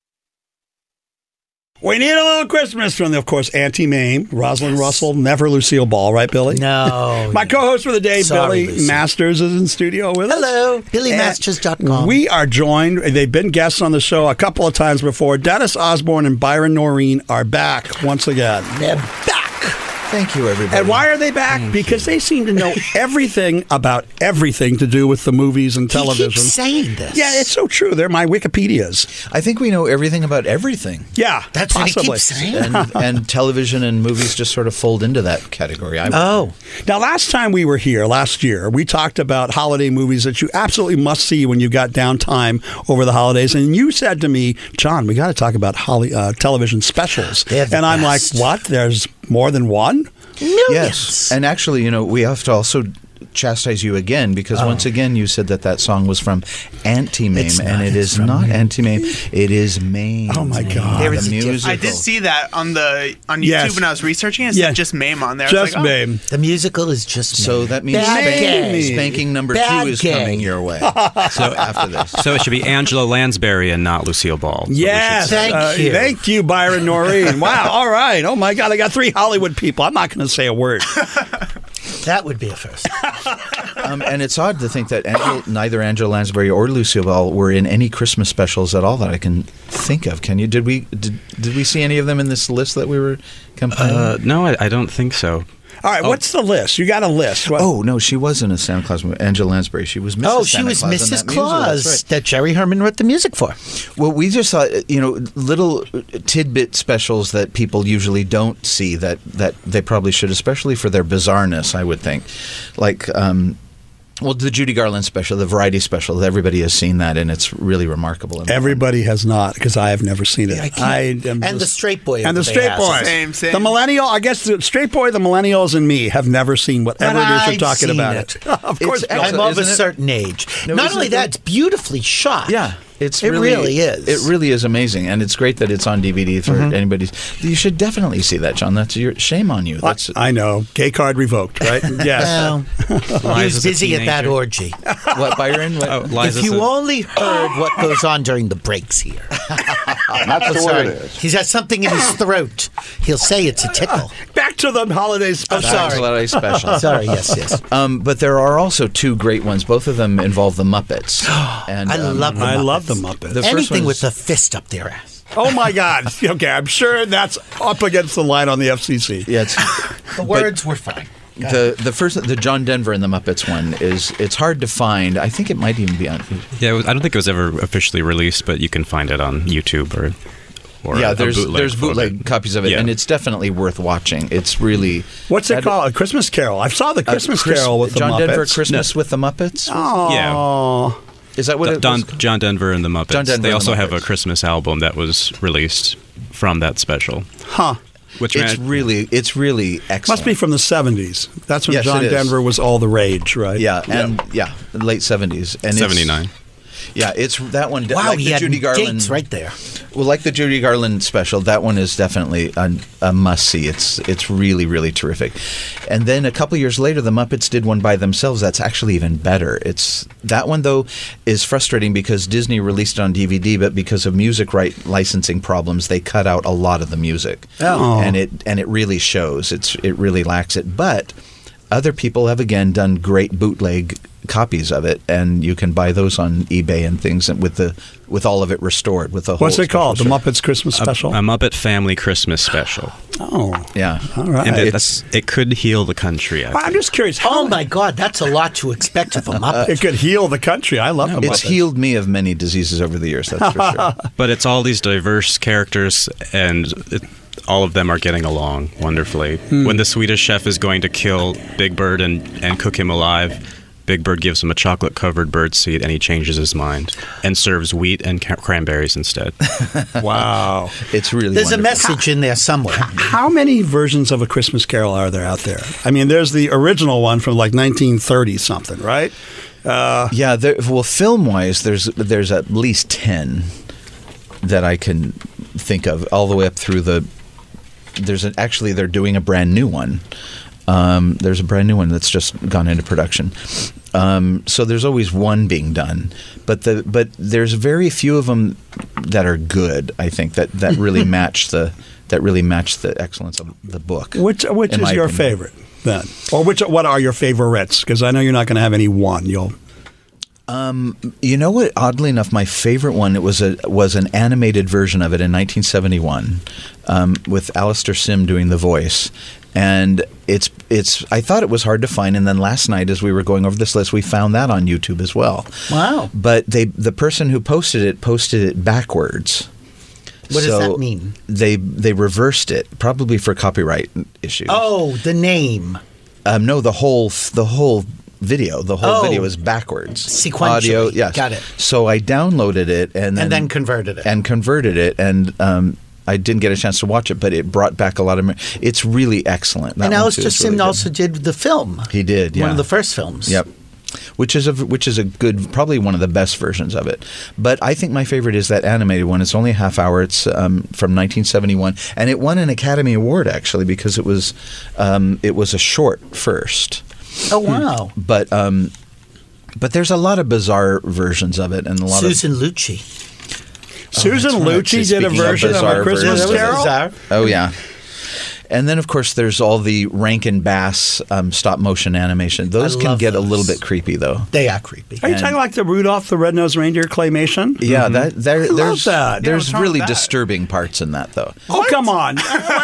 We need a little Christmas from, of course, Auntie Mame, Rosalind Russell, never Lucille Ball, right, Billy? No. My co-host for the day, Sorry, Billy Lucy. Masters, is in studio with us. Hello, billy masters dot com. We are joined, they've been guests on the show a couple of times before. Dennis Osborne and Byron Noreen are back once again. They're back. Thank you, everybody. And why are they back? Thank because they seem to know everything about everything to do with the movies and television. He keeps saying this. Yeah, it's so true. They're my Wikipedias. I think we know everything about everything. Yeah, That's possibly. what he keeps saying. And, and television and movies just sort of fold into that category. I, Oh. Now, last time we were here, last year, we talked about holiday movies that you absolutely must see when you've got downtime over the holidays. And you said to me, John, we got to talk about holly, uh, television specials. They're the And I'm best. like, what? There's more than one? Millions. Yes. And actually, you know, we have to also chastise you again because Oh. once again you said that that song was from Anti-Mame, It's and not. it It's is from not Mame. Anti-Mame. It is Mame. Oh my God. There the is a difference. musical. I did see that on the on YouTube Yes. when I was researching it. It Yes. said just Mame on there. I Just was like, oh. Mame. The musical is just So Mame. that means Bad spanking, gay. spanking number Bad two is gay. coming your way. So after this. So it should be Angela Lansbury and not Lucille Ball. is what we should Yes. say. Thank uh, you. Thank you, Byron Noreen. Wow. All right. Oh, my God. I got three Hollywood people. I'm not going to say a word. That would be a first. Um, and it's odd to think that Angela, neither Angela Lansbury or Lucille Ball were in any Christmas specials at all that I can think of. Can you? Did we did, did we see any of them in this list that we were comparing? Uh, no, I, I don't think so. All right. What's the list? You got a list. What? Oh no, she was in a Santa Claus movie. Angela Lansbury. She was Missus Oh, she Santa was Claus in Missus that musical, Claus that's right. that Jerry Herman wrote the music for. Well, we just thought, you know, little tidbit specials that people usually don't see that, that they probably should, especially for their bizarreness, I would think. Like, um, well, the Judy Garland special, the variety special, everybody has seen that, and it's really remarkable. Everybody has not, because I have never seen it. I I can't- am and the just- straight boy and the of the straight Bay boy, House. Same, same. the millennial. I guess the straight boy, the millennials, and me have never seen whatever But it is you're I've talking seen about. it. It, of course. It's not. I'm excellent, of a isn't it? certain age. No, Not isn't only it that, really- it's beautifully shot. Yeah, it's It really, really is. It really is amazing, and it's great that it's on D V D for Mhm. anybody. You should definitely see that, John. That's your shame on you. That's I know. Gay card revoked, right? Yes. Well, he was Liza's a busy at that teenager. orgy. what Byron. What? Oh, If Liza's you a- only heard what goes on during the breaks here. That's the Sorry. word it is. He's got something in his throat. He'll say it's a tickle. Back to the holiday special. sorry. Holiday special. Sorry, yes, yes. Um, but there are also two great ones. Both of them involve the Muppets. And I um, love the I Muppets. love the Muppets. The first Anything one with is- the fist up their ass. Oh my God. Okay, I'm sure that's up against the line on the F C C. Yeah, it's, The words were fine. the the first the John Denver and the Muppets one is it's hard to find. I think it might even be on. Yeah, it was, I don't think it was ever officially released, but you can find it on YouTube or or yeah, a there's bootleg there's of bootleg it. copies of it, Yeah. and it's definitely worth watching. It's really What's it that- called? A Christmas Carol. I saw the uh, Christmas Chris- Carol with the John Muppets. Denver Christmas with the Muppets. Oh. Is that what it Don, was? John Denver and the Muppets. John Denver they and the also have a Muppets. Christmas album that was released from that special. Huh. Which It's ran- really it's really excellent. Must be from the seventies. That's when Yes, John it is. Denver was all the rage, right? Yeah, and yeah, late seventies and it's- seventy-nine. Yeah, it's that one. Wow, like he the had Judy Garland dates right there. Well, like the Judy Garland special, that one is definitely a, a must see. It's it's really really terrific. And then a couple years later, the Muppets did one by themselves. That's actually even better. It's that one though is frustrating because Disney released it on D V D, but because of music right licensing problems, they cut out a lot of the music, Oh. and it and it really shows. It's it really lacks it, but. Other people have again done great bootleg copies of it, and you can buy those on eBay and things with the with all of it restored. With the What's whole it called? The special Muppets Christmas A, Special? a Muppet Family Christmas Special. Oh. Yeah. All right. And it, It's- that's, it could heal the country. I I'm think. just curious. How Oh my God, that's a lot to expect of a Muppet. it could heal the country. I love the It's Muppets. healed me of many diseases over the years. That's for sure. But it's all these diverse characters, and it, all of them are getting along wonderfully. Hmm. When the Swedish chef is going to kill Big Bird and, and cook him alive, Big Bird gives him a chocolate-covered bird seed, and he changes his mind and serves wheat and ca- cranberries instead. Wow. It's really There's a wonderful. message in there somewhere. How many versions of A Christmas Carol are there out there? I mean, there's the original one from like nineteen thirty something, right? Uh, Yeah, there, well, film wise, there's there's at least ten that I can think of, all the way up through the. There's an, actually they're doing a brand new one. Um, there's a brand new one that's just gone into production. Um, so there's always one being done, but the but there's very few of them that are good. I think that, that really match the that really match the excellence of the book. which which in is my your opinion. favorite then, or which what are your favorites? Because I know you're not going to have any one. You'll. Um, you know what? Oddly enough, my favorite one it was a was an animated version of it in nineteen seventy-one, um, with Alistair Sim doing the voice, and it's it's. I thought it was hard to find, and then last night, as we were going over this list, we found that on YouTube as well. Wow. But they the person who posted it posted it backwards. What does So that mean? They they reversed it, probably for copyright issues. Oh, the name. Um, no, the whole the whole video. The whole Oh. video is backwards. Sequentially. Audio, yes. Got it. So I downloaded it and then, And then converted it. and converted it and um, I didn't get a chance to watch it, but it brought back a lot of. It's really excellent. That and one, Alistair too, is Sim really good. also did the film. He did, yeah. One of the first films. Yep. Which is a which is a good, probably one of the best versions of it. But I think my favorite is that animated one. It's only a half hour. It's um, from nineteen seventy-one, and it won an Academy Award actually because it was um, it was a short first. Oh wow! But um, but there's a lot of bizarre versions of it, and a lot Susan of Lucci. Susan Oh, that's right. Lucci Speaking did a of version of, bizarre a Christmas versions. Carol. Oh yeah. And then, of course, there's all the Rankin Bass um, stop motion animation. Those I can love get those. a little bit creepy, though. They are creepy. Are you And- talking like the Rudolph the Red-Nosed Reindeer claymation? Yeah, that there, I love there's that. Yeah, there's what's wrong really with that? disturbing parts in that, though. Oh, come on.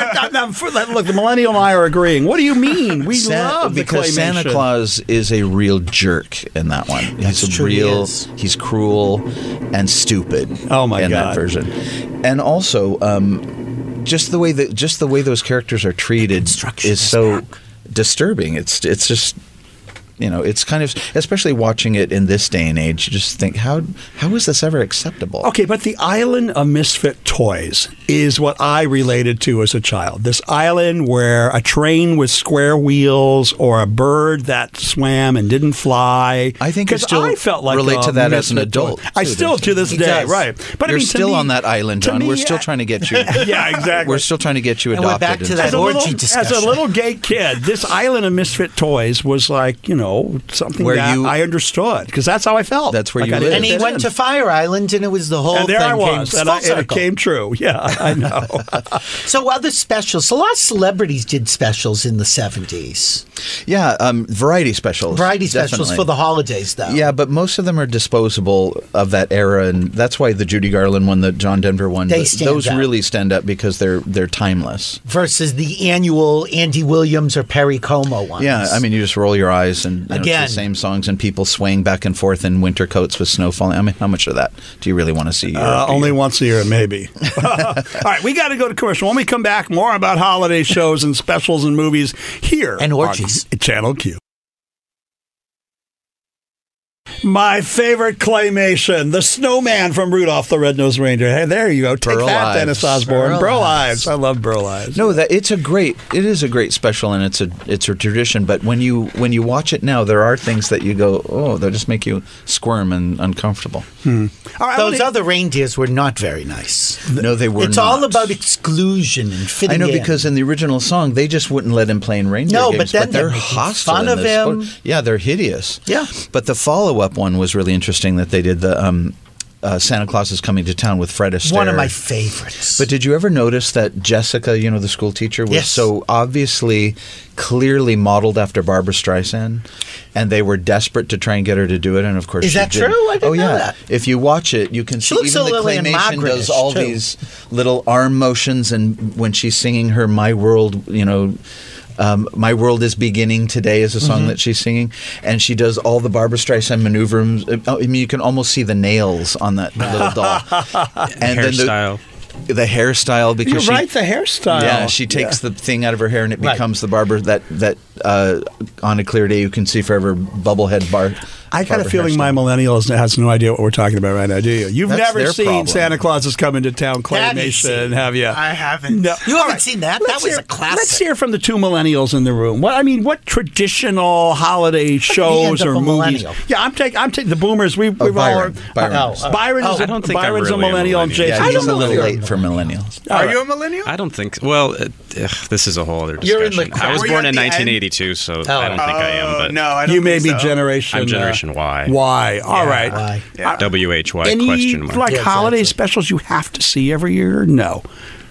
Look, the millennial and I are agreeing. What do you mean? We Sa- love the because claymation. Santa Claus is a real jerk in that one. He's a true, he real. is. He's cruel and stupid. Oh, my in God. that version, and also um, just the way that just the way those characters are treated is so disturbing. It's it's just. You know, it's kind of, especially watching it in this day and age, you just think, how how is this ever acceptable? Okay, but the island of misfit toys is what I related to as a child. This island where a train with square wheels or a bird that swam and didn't fly. I think you 'Cause still I felt like relate a to that as an misfit toy. adult, I too, still don't to you? this He day, does. right? But You're I mean, to still me- on that island, to John. me, We're still I- trying to get you. Yeah, exactly. We're still trying to get you And we're adopted. back to into- that as a, orgy little, discussion. as a little gay kid, this island of misfit toys was like, you know, something Where that you- I understood because that's how I felt. That's where Like you I didn't live. And he fit went in. to Fire Island, and it was the whole and there thing I was, came and, full I, and it circle. came true. Yeah, I know. So other specials. A lot of celebrities did specials in the seventies. Yeah, um, variety specials. Variety specials definitely. for the holidays, though. Yeah, but most of them are disposable of that era, and that's why the Judy Garland one, the John Denver one, They th- stand those out. really stand up because they're they're timeless. Versus the annual Andy Williams or Perry Como ones. Yeah, I mean, you just roll your eyes and you know, it's Again. the same songs and people swaying back and forth in winter coats with snow falling. I mean, how much of that do you really want to see? year Uh, after only year? once a year, maybe. All right, we got to go to commercial. When we come back, more about holiday shows and specials and movies here And orgies. on Channel Q. My favorite claymation, the snowman from Rudolph the Red-Nosed Reindeer. Hey, there you go. Take Burl that, Ives. Dennis Osborne. Burl Burl Ives. Ives. I love Burl Ives. No, that it's a great. It is a great special, and it's a it's a tradition. But when you when you watch it now, there are things that you go, oh, they just make you squirm and uncomfortable. All right, I Those wanna- other reindeers were not very nice. No, they were. It's not. all about exclusion and fitting I know in. because in the original song they just wouldn't let him play in reindeer No, games, but then they're they're making hostile fun in of this him. sport. Yeah, they're hideous. Yeah. But the follow-up one was really interesting that they did. The um, uh, Santa Claus is Coming to Town with Fred Astaire. One of my favorites. But did you ever notice that Jessica, you know, the school teacher, was Yes. so obviously, clearly modeled after Barbara Streisand, and they were desperate to try and get her to do it, and of course, Is she that didn't. true? I didn't oh know yeah. that. If you watch it, you can She see looks even a the little Anne claymation does Margaret-ish, all too. these little arm motions, and when she's singing her "My World," you know. Um, My World is Beginning Today is a song Mm-hmm. that she's singing, and she does all the Barbara Streisand maneuvers. I mean, you can almost see the nails on that little doll. And then the- Hairstyle. The hairstyle because You're she, right, the hairstyle. Yeah, she takes Yeah. the thing out of her hair and it Right. becomes the Barbara that that uh, on a clear day you can see forever bubblehead bar. I got a Barbara feeling my hairstyle. millennial has no idea what we're talking about right now, do you? You've That's never their seen problem. Santa Claus is Coming to Town That is claymation, seen. have you? I haven't. No. You All haven't right. seen that? Let's That was hear- a classic. Let's hear from the two millennials in the room. What I mean, what traditional holiday shows end or up a movies? millennial? Yeah, I'm taking. I'm taking the boomers. We, Oh, we've Byron. all. Byron. Uh, Oh, Byron oh, is. I a- don't think I'm Byron's really a a millennial. And millennial. Jason Yeah, is he's a a little millennial. late for millennials. Are you a millennial? I don't think. Well, uh, ugh, this is a whole other You're in discussion. the I was Were you born at in the end? nineteen eighty-two, so I don't think I am. Oh, But no, I don't You may think be so. generation. I'm uh, Generation Y. Y. All right. Why? Yeah. W H Y Any question mark. like Yeah, holiday exactly. specials you have to see every year? No.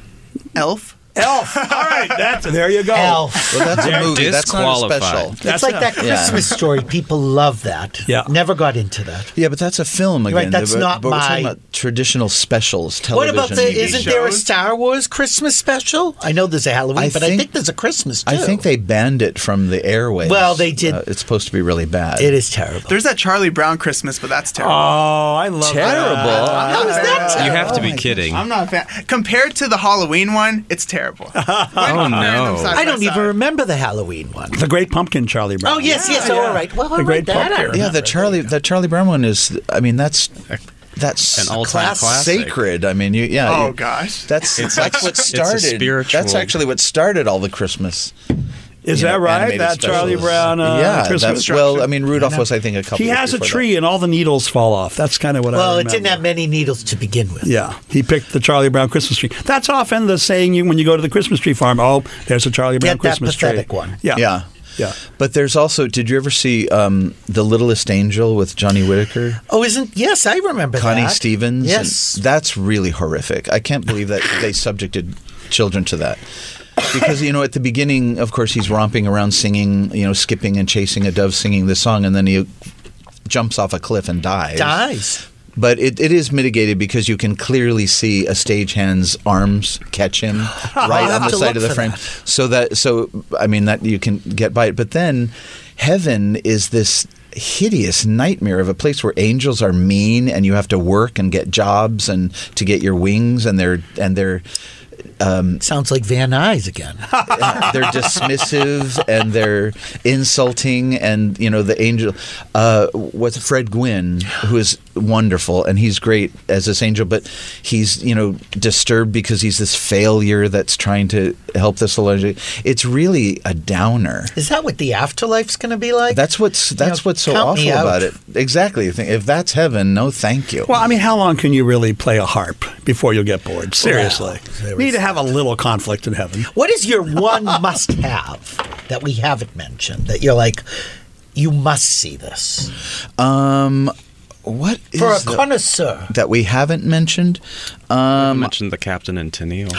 Elf. Elf. All right. That's there. You go. Elf. Well, that's a movie. That's not a Disqualified. special. That's it's like a- that Yeah. Christmas story. People love that. Yeah. Never got into that. Yeah, but that's a film again. Right, that's but, not but we're talking my- about traditional specials. What Television. about the? T V Isn't there a shows? Star Wars Christmas special? I know there's a Halloween, I but I think- think there's a Christmas too. I think they banned it from the airwaves. Well, they did- Uh, it's supposed to be really bad. it is terrible. There's that Charlie Brown Christmas, but that's terrible. Oh, I love Terrible. that. How is that terrible? You have to be kidding. I'm not a fan. Compared to the Halloween one, it's terrible. Oh no. I don't even remember the Halloween one. The Great Pumpkin, Charlie Brown. Oh yes, yes. Yeah. All right. Well, The I'll Great write that Pumpkin. out. Yeah, the Charlie the Charlie Brown one is. I mean, that's That's an all-time class classic. Sacred. I mean, you, yeah. Oh you- gosh. That's It's- that's what it's a started. spiritual- That's actually what started all the Christmas. Is you that know, right? animated That Charlie specials. Brown uh, yeah, Christmas that, well, structure? I mean, Rudolph was, I think, a couple. He years has a before tree and all the needles fall off. That's kind of what I Well, remember. it didn't have many needles to begin with. Yeah, he picked the Charlie Brown Christmas tree. That's often the saying you when you go to the Christmas tree farm. Oh, there's a Charlie Brown Get that Christmas tree. pathetic one. Yeah, That. Yeah. yeah. But there's also, did you ever see um, The Littlest Angel with Johnny Whitaker? Oh, isn't? Yes, I remember Connie that. Stevens? Yes. And that's really horrific. I can't believe that they subjected children to that. Because, you know, at the beginning, of course, he's romping around singing, you know, skipping and chasing a dove singing this song, and then he jumps off a cliff and dies. Dies. But it, it is mitigated because you can clearly see a stagehand's arms catch him right I'll on have the to side look of the for frame. that. So that so I mean that you can get by it. But then heaven is this hideous nightmare of a place where angels are mean and you have to work and get jobs and to get your wings and they're and they're um, Sounds like Van Nuys again. they're dismissive and they're insulting, and you know the angel. Uh, what's Fred Gwynn, who is wonderful, and he's great as this angel, but he's you know disturbed because he's this failure that's trying to help this allegedly. It's really a downer. Is that what the afterlife's going to be like? That's what's that's You know, what's so count me awful out. about it. Exactly. If that's heaven, no, thank you. Well, I mean, how long can you really play a harp before you'll get bored? Seriously, Well, you need to have a little conflict in heaven. What is your one must-have that we haven't mentioned that you're like, you must see this? Um, what For is a the- connoisseur. that we haven't mentioned? I Um, mentioned the Captain and Tennille.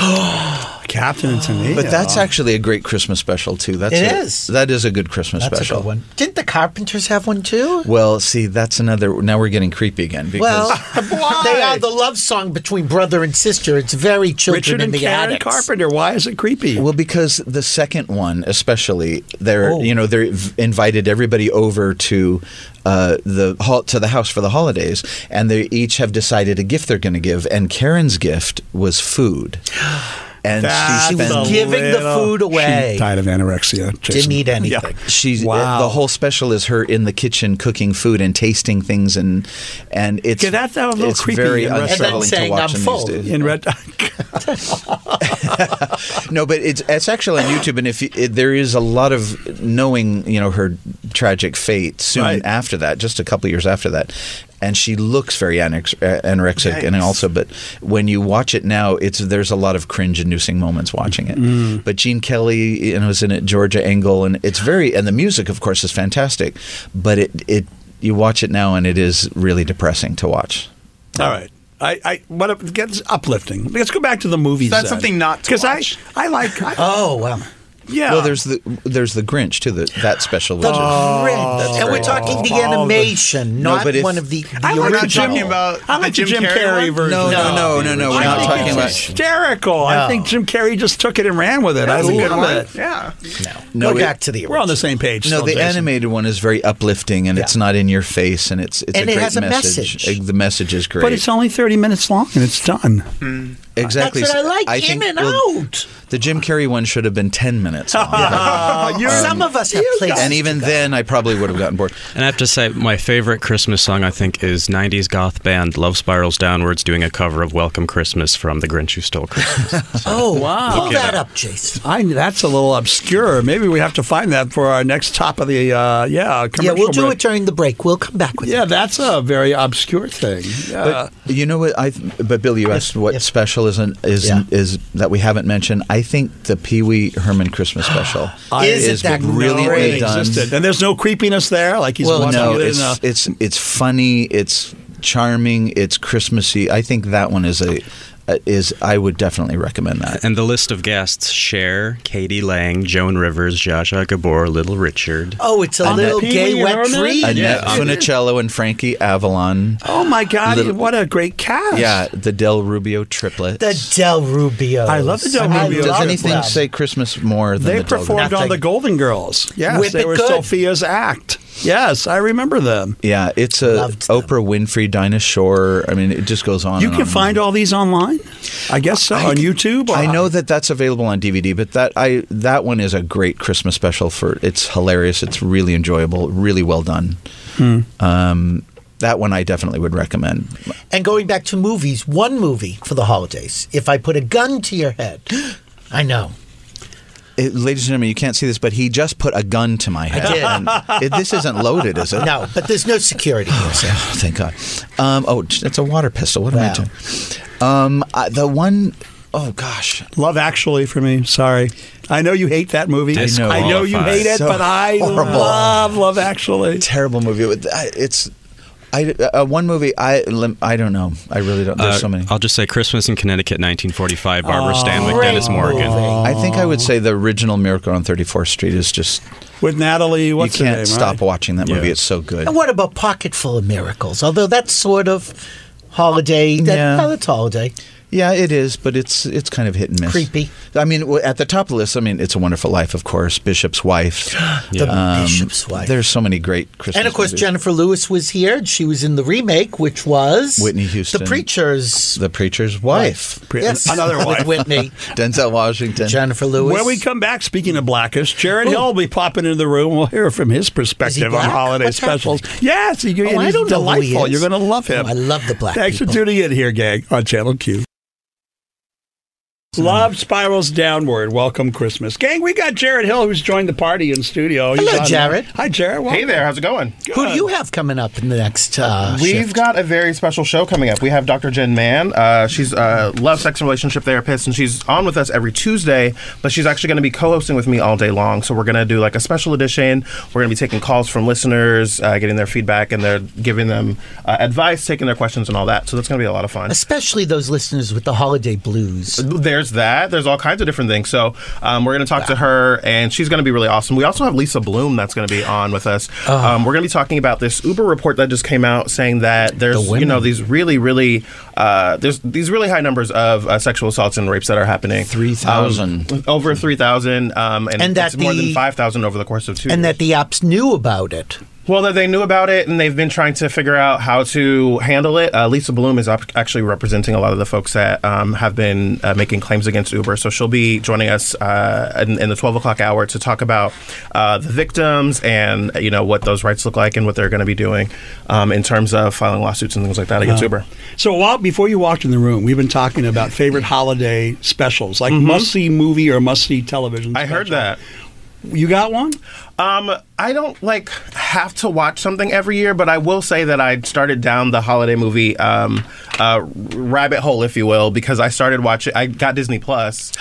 Captain and Tennille. But that's actually a great Christmas special too. That's It a, is. That is a good Christmas That's special. a good one. Didn't the Carpenters have one too? Well, see, that's another. Now we're getting creepy again because Well, they are the love song between brother and sister. It's very children Richard in and the Karen attics. Carpenter. Why is it creepy? well, because the second one, especially, they're Oh. you know they're v- invited everybody over to uh, the hall to the house for the holidays, and they each have decided a gift they're going to give, and Karen's gift was food. And That's she was spent a giving the little- food away. She died of anorexia. Jason. Didn't eat anything. Yeah. She's Wow. the whole special is her in the kitchen cooking food and tasting things and and it's Okay, that's a little it's creepy very in restaurant. unsettling And then saying, to watch "I'm them full." these days. In red. No, but it's it's actually on YouTube, and if you, it, there is a lot of knowing, you know, her tragic fate soon Right. after that, just a couple of years after that, and she looks very anex- uh, anorexic, and Yikes. also, but when you watch it now, it's there's a lot of cringe-inducing moments watching it. Mm. But Gene Kelly, you know, is in it, Georgia Engel, and it's very, and the music, of course, is fantastic, but it it you watch it now, and it is really depressing to watch. All right. I, I what it gets uplifting. Let's go back to the movies. So that's something not to watch. I, I like. I, Oh, well. yeah. Well, there's the there's the Grinch too. The, that special. Which The is, Grinch. that's And we're great. talking the Oh, animation, No, not but if- one of the, the I like We're the not original. talking about I like the the Jim, Jim Carrey, Carrey one? version. No, no, no, no, no. We're I not think talking it's about. hysterical. I No. think Jim Carrey just took it and ran with it. I That's a good love one. it. Yeah. No, Go it- back to the original. We're on the same page. No, still, the Jason. animated one is very uplifting, and it's not in your face, and it's it's And a it great has a message. message. Uh, The message is great. But it's only thirty minutes long and it's done. exactly. That's what I like, I in think, and well, out. The Jim Carrey one should have been ten minutes long. Uh, you're- Some of us have places And even to go. then, I probably would have gotten bored. And I have to say, my favorite Christmas song, I think, is nineties goth band Love Spirals Downwards doing a cover of Welcome Christmas from The Grinch Who Stole Christmas. Oh, Wow. pull Okay, that that- up, Jason. I, that's a little obscure. Maybe we have to find that for our next top of the uh, yeah commercial Yeah, we'll do break. it during the break. We'll come back with Yeah, it. that's a very obscure thing. Yeah. But you know what? I but Bill, you asked what yes. special is an, is Yeah. is that we haven't mentioned. I think the Pee Wee Herman Christmas special I- Is it is that brilliantly great? done. Existed. And there's no creepiness there. Like he's Well, watching no, it in it's, a, it's it's funny. It's charming. It's Christmassy. I think that one is a uh, is I would definitely recommend that. And the list of guests: Cher, Katie Lang, Joan Rivers, Zsa Zsa Gabor, Little Richard. Oh, it's a Annette- little Pee gay Wee wet Herman? dream. Annette Yeah. Funicello and Frankie Avalon. oh my God! Little- what a great cast. Yeah, the Del Rubio triplets. The Del Rubio. I love the Del Rubio. Does love anything them. say Christmas more than They the Del performed Rubio? on Nothing. the Golden Girls. Yes, Whip they It were Good. Sophia's act. Yes, I remember them. Yeah, it's a Loved them. Oprah Winfrey, Dinah Shore. I mean, it just goes on. You and can on. find all these online. I guess so on YouTube. Or? I know that that's available on D V D, but that I that one is a great Christmas special. For it's hilarious. It's really enjoyable. Really well done. Hmm. Um, that one I definitely would recommend. And going back to movies, one movie for the holidays. If I put a gun to your head, I know. It, ladies and gentlemen, you can't see this, but he just put a gun to my head. I did. And it, this isn't loaded, is it? No, but there's no security here, sir. Oh, thank God. Um, oh, it's a water pistol. What am Wow. I doing? Um, uh, the one, oh gosh. Love Actually for me. Sorry. I know you hate that movie. I know. I know you hate it, So but I horrible. love Love Actually. Terrible movie. It's I uh, one movie. I I don't know. I really don't. There's Uh, so many. I'll just say Christmas in Connecticut, nineteen forty-five. Barbara Oh, Stanwyck, great Dennis Morgan. I think I would say the original Miracle on thirty-fourth Street is just with Natalie. What's you her can't name, stop right? watching that movie. Yeah. It's so good. And what about Pocket Full of Miracles? Although that's sort of holiday. That, Yeah. well, it's holiday. Yeah, it is, but it's it's kind of hit and miss. Creepy. I mean, w- at the top of the list, I mean, It's a Wonderful Life, of course. Bishop's Wife. The Um, Bishop's Wife. There's so many great Christmas And of course, movies. Jennifer Lewis was here. She was in the remake, which was Whitney Houston. The Preacher's The Preacher's Wife. Pre- Yes, Another with wife. Whitney, Denzel Washington. Jennifer Lewis. When we come back, speaking of Blackish, Jared Hill will be popping into the room. We'll hear from his perspective on black? holiday What's specials. Yes, he, Oh, and I he's don't know who he delightful. is. You're going to love him. Oh, I love the black Thanks people. for tuning in here, gang, on Channel Q. Love spirals downward. Welcome Christmas. Gang, we got Jared Hill who's joined the party in studio. He's Hello, on- Jared. Hi, Jared. Welcome. Hey there, how's it going? Who do you have coming up in the next uh, We've shift? got a very special show coming up. We have Doctor Jen Mann. Uh, she's a love, sex, and relationship therapist, and she's on with us every Tuesday, but she's actually going to be co-hosting with me all day long. So we're going to do like a special edition. We're going to be taking calls from listeners, uh, getting their feedback, and they're giving them uh, advice, taking their questions, and all that. So that's going to be a lot of fun. Especially those listeners with the holiday blues. There's that. There's all kinds of different things. So um, we're going to talk to her, and she's going to be really awesome. We also have Lisa Bloom that's going to be on with us. Oh. Um, we're going to be talking about this Uber report that just came out saying that there's The women. you know these really really uh, there's these really high numbers of uh, sexual assaults and rapes that are happening. three thousand. Um, over three thousand, um, and, And that it's more the- than five thousand over the course of two. And years. that the apps knew about it. Well, that they knew about it, and they've been trying to figure out how to handle it. Uh, Lisa Bloom is up, actually representing a lot of the folks that um, have been uh, making claims against Uber. So she'll be joining us uh, in, in the twelve o'clock hour to talk about uh, the victims and you know what those rights look like and what they're going to be doing um, in terms of filing lawsuits and things like that against Uh, Uber. So while before you walked in the room, we've been talking about favorite holiday specials, like Mhm. must-see movie or must-see television I heard special. that. You got one? Um, I don't like have to watch something every year, but I will say that I started down the holiday movie um, uh, rabbit hole, if you will, because I started watching. I got Disney Plus,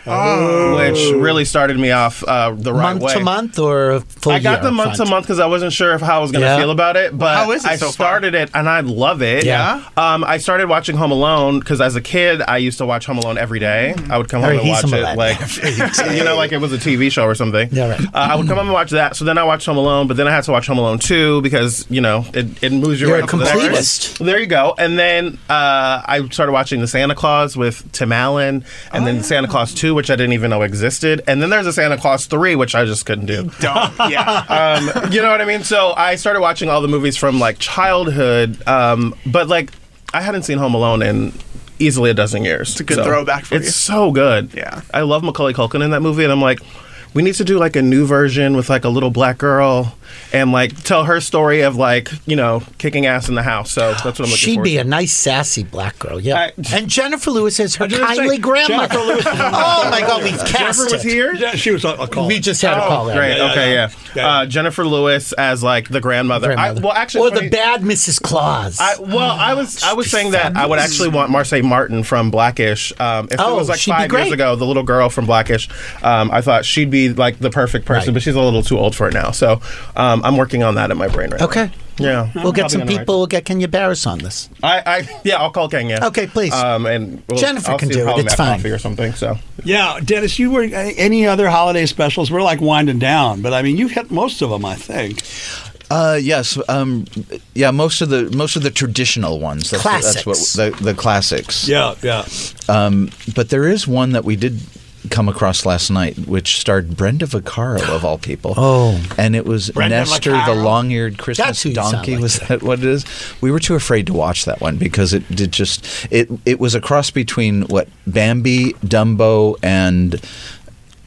Oh. which really started me off uh, the right month way. to month or full I got year the up month to front? month because I wasn't sure of how I was going to Yeah. feel about it. But how is it I so far? started it and I love it. Yeah. Um, I started watching Home Alone because as a kid I used to watch Home Alone every day. I would come home Very and watch he's it Home like you know, like it was a T V show or something. Yeah, right. Uh, I would come home and watch that. So then I watched Home Alone, but then I had to watch Home Alone two because you know it, it moves you You're right a to the next one. completist. There you go. And then uh, I started watching the Santa Claus with Tim Allen, and then Santa Claus two, which I didn't even know existed, and then there's a Santa Claus three, which I just couldn't do. Don't. Yeah. Um, you know what I mean? So I started watching all the movies from like childhood, um, but like I hadn't seen Home Alone in easily a dozen years. It's a good So throwback for it's you. so good. Yeah. I love Macaulay Culkin in that movie, and I'm like, we need to do like a new version with like a little black girl and like tell her story of like, you know, kicking ass in the house. So that's what I'm looking She'd for. be a nice, sassy black girl, yeah. I- and Jennifer Lewis is her I was gonna kindly say, grandmother. Jennifer Lewis- Oh my God, we've cast Jennifer was it. here? Yeah, she was a, a call. We just had a call Oh, in. great. Yeah, okay, yeah, yeah. yeah. Uh, Jennifer Lewis as like the grandmother. Grandmother. I, well, actually, or funny- the bad Missus Claus. I, well, I was I was saying that I would actually want Marseille Martin from Blackish. Um, if Oh, it was like she'd be five great. years ago, the little girl from Blackish, um, I thought she'd be like the perfect person, Right. but she's a little too old for it now. So um, I'm working on that in my brain right okay. now. Yeah, We'll get Probably some gonna write people. We'll get Kenya Barris on this. I, I yeah, I'll call Kenya. Okay, please. Um, and we'll, Jennifer I'll can see do it. Holly It's Mac fine. Coffee or something. So Yeah, Dennis, you were any other holiday specials? We're like winding down, but I mean, you've hit most of them, I think. Uh, yes, um, yeah. Most of the most of the traditional ones. That's, that's what Classics. the, the classics. Yeah, yeah. Um, but there is one that we did come across last night, which starred Brenda Vaccaro of all people. Oh. and it was Brenda Nestor the Vaccaro? long-eared That's Christmas who you sound donkey. like. Was that what it is? We were too afraid to watch that one because it did just it. It was a cross between what Bambi, Dumbo, and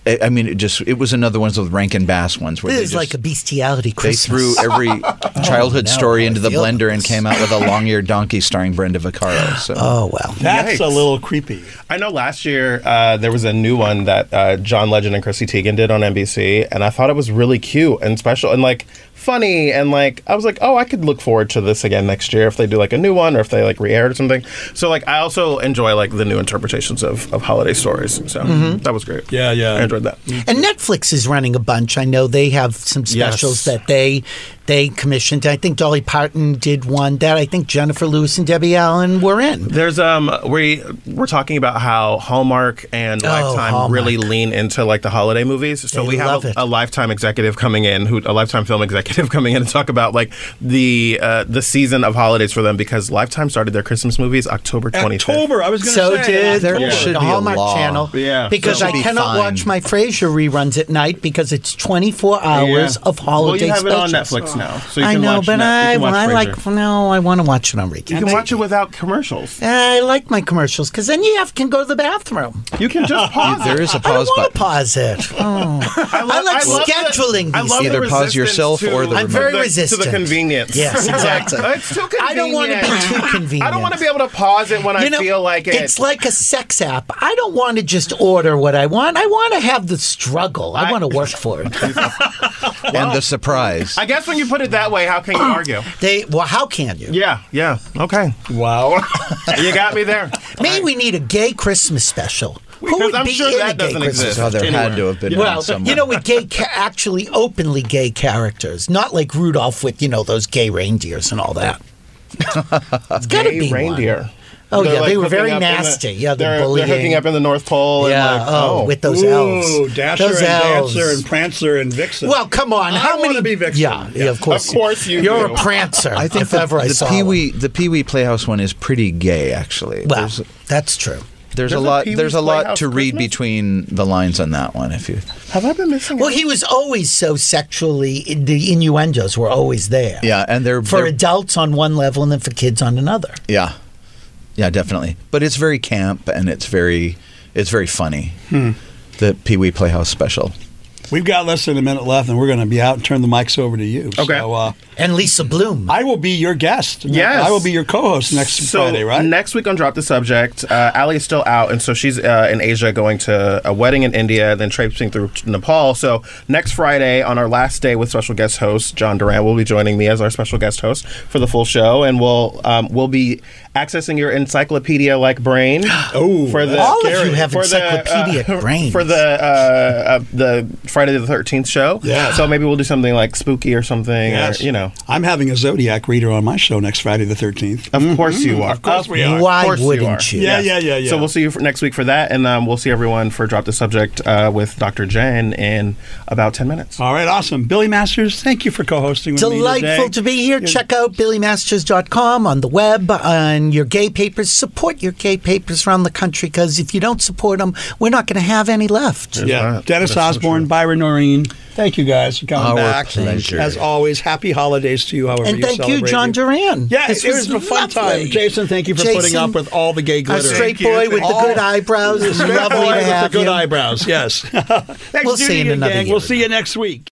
I I mean, it just it was another one of those Rankin Bass ones where This they is just, like a bestiality they Christmas. threw every childhood Oh, no, story I into the feel blender and this. came out with a long-eared donkey starring Brenda Vaccaro. So. Oh well, That's Yikes. a little creepy. I know last year uh, there was a new one that uh, John Legend and Chrissy Teigen did on N B C, and I thought it was really cute and special and like funny, and like I was like, oh, I could look forward to this again next year if they do like a new one or if they like re-air it or something. So like I also enjoy like the new interpretations of, of holiday stories. So Mhm. that was great. Yeah, yeah, I enjoyed that. And Netflix is running a bunch. I know they have some specials Yes. that they they commissioned. I think Dolly Parton did one that I think Jennifer Lewis and Debbie Allen were in. There's um we we're talking about how Hallmark and Oh, Lifetime Hallmark. really lean into like the holiday movies. So They we love have it. a, a Lifetime executive coming in, who a Lifetime film executive coming in to talk about like the uh, the season of holidays for them, because Lifetime started their Christmas movies October twenty-fifth. October, I was going to So say. did October. There should the be a Hallmark law. Channel. Yeah. Because So I it'll be cannot fine. watch my Frasier reruns at night because it's twenty-four hours Yeah. of holiday Well, you have it on specials. Netflix now, so you I can know, watch but Net- you I, can watch I like Frasier. no, I want to watch it on weekend. You can watch it without commercials. I like my commercials because then you have can go to the bathroom. You can just pause. There is a I don't pause want button. to pause it. Oh. I, love- like I love the- scheduling I these love the Either pause resistance yourself to- or the I'm remote. very to the- resistant. to the convenience. Yes, exactly. It's too convenient. I don't want to be too convenient. I don't want to be able to pause it when You I know, feel like it. It's like a sex app. I don't want to just order what I want. I want to have the struggle. I, want to work for it. And the surprise. I guess when you put it that way, how can you argue? They well, how can you? Yeah, yeah. Okay. Wow. You got me there. Maybe we need a gay Christmas special. Who Because would I'm be sure in that a gay doesn't Christmas exist. Oh, there anywhere. had to have been Well, one somewhere. you know, with gay, ca- actually openly gay characters, not like Rudolph with you know those gay reindeers and all that. It's got to Gay be reindeer. One. Oh They're, yeah, like, they were hooking very up in the- nasty. yeah, they're, they're, bullying. they're hooking up in the North Pole. Yeah, and like, oh, oh, with those Ooh, elves. Dasher those and elves. Dancer and Prancer and Vixen. Well, come on. I How wanna many? be Vixen. Yeah, yeah, of course. Of course you You're do. a prancer. I think if the, ever I the saw Pee one. Wee the Pee Wee Playhouse one is pretty gay, actually. Well, there's, that's true. there's a There's a lot. Pee There's Wee's a lot Playhouse to read Christmas? between the lines on that one. If you Have I been missing? Well, out? he was always so sexually. The innuendos were always there. yeah, and they're For they're- adults on one level and then for kids on another. yeah, yeah, definitely. But it's very camp and it's very it's very funny. Hmm. The Pee Wee Playhouse special. We've got less than a minute left, and we're going to be out and turn the mics over to you. Okay. So, uh, And Lisa Bloom. I will be your guest. Yes. I will be your co-host next So Friday, right? next week on Drop the Subject, uh, Allie is still out, and so she's uh, in Asia going to a wedding in India, then traipsing through Nepal. So next Friday, on our last day with special guest host John Duran, will be joining me as our special guest host for the full show, and we'll um, we'll be accessing your encyclopedia-like brain. Oh, for the all of you have for the, encyclopedic uh, brains. for the uh, uh, the Friday the thirteenth show. Yeah. So maybe we'll do something like spooky or something, Yes. or you know. I'm having a Zodiac reader on my show next Friday the thirteenth. Of course you are. Of course we are. Why Of course wouldn't you? you? Are. Yeah, Yes. yeah, yeah, yeah. So we'll see you for next week for that, and um, we'll see everyone for Drop the Subject uh, with Doctor Jen in about ten minutes. All right, awesome. Billy Masters, thank you for co-hosting with me Delightful today. to be here. Check out billy masters dot com on the web, on your gay papers. Support your gay papers around the country, because if you don't support them, we're not going to have any left. Yeah, right. Dennis That's so Osborne, true. Byron Noreen, thank you guys for coming Our back. pleasure. As always, happy holidays to you, however And you thank you, celebrate John it. Duran. Yeah, This it was, a fun lovely. time. Jason, thank you for putting Jason, up with all the gay A glitter. straight Thank you. boy with the All- good eyebrows. Straight Lovely boy to with have the good you. eyebrows, yes. Thanks We'll for see you in tuning another gang. year. We'll see you next week.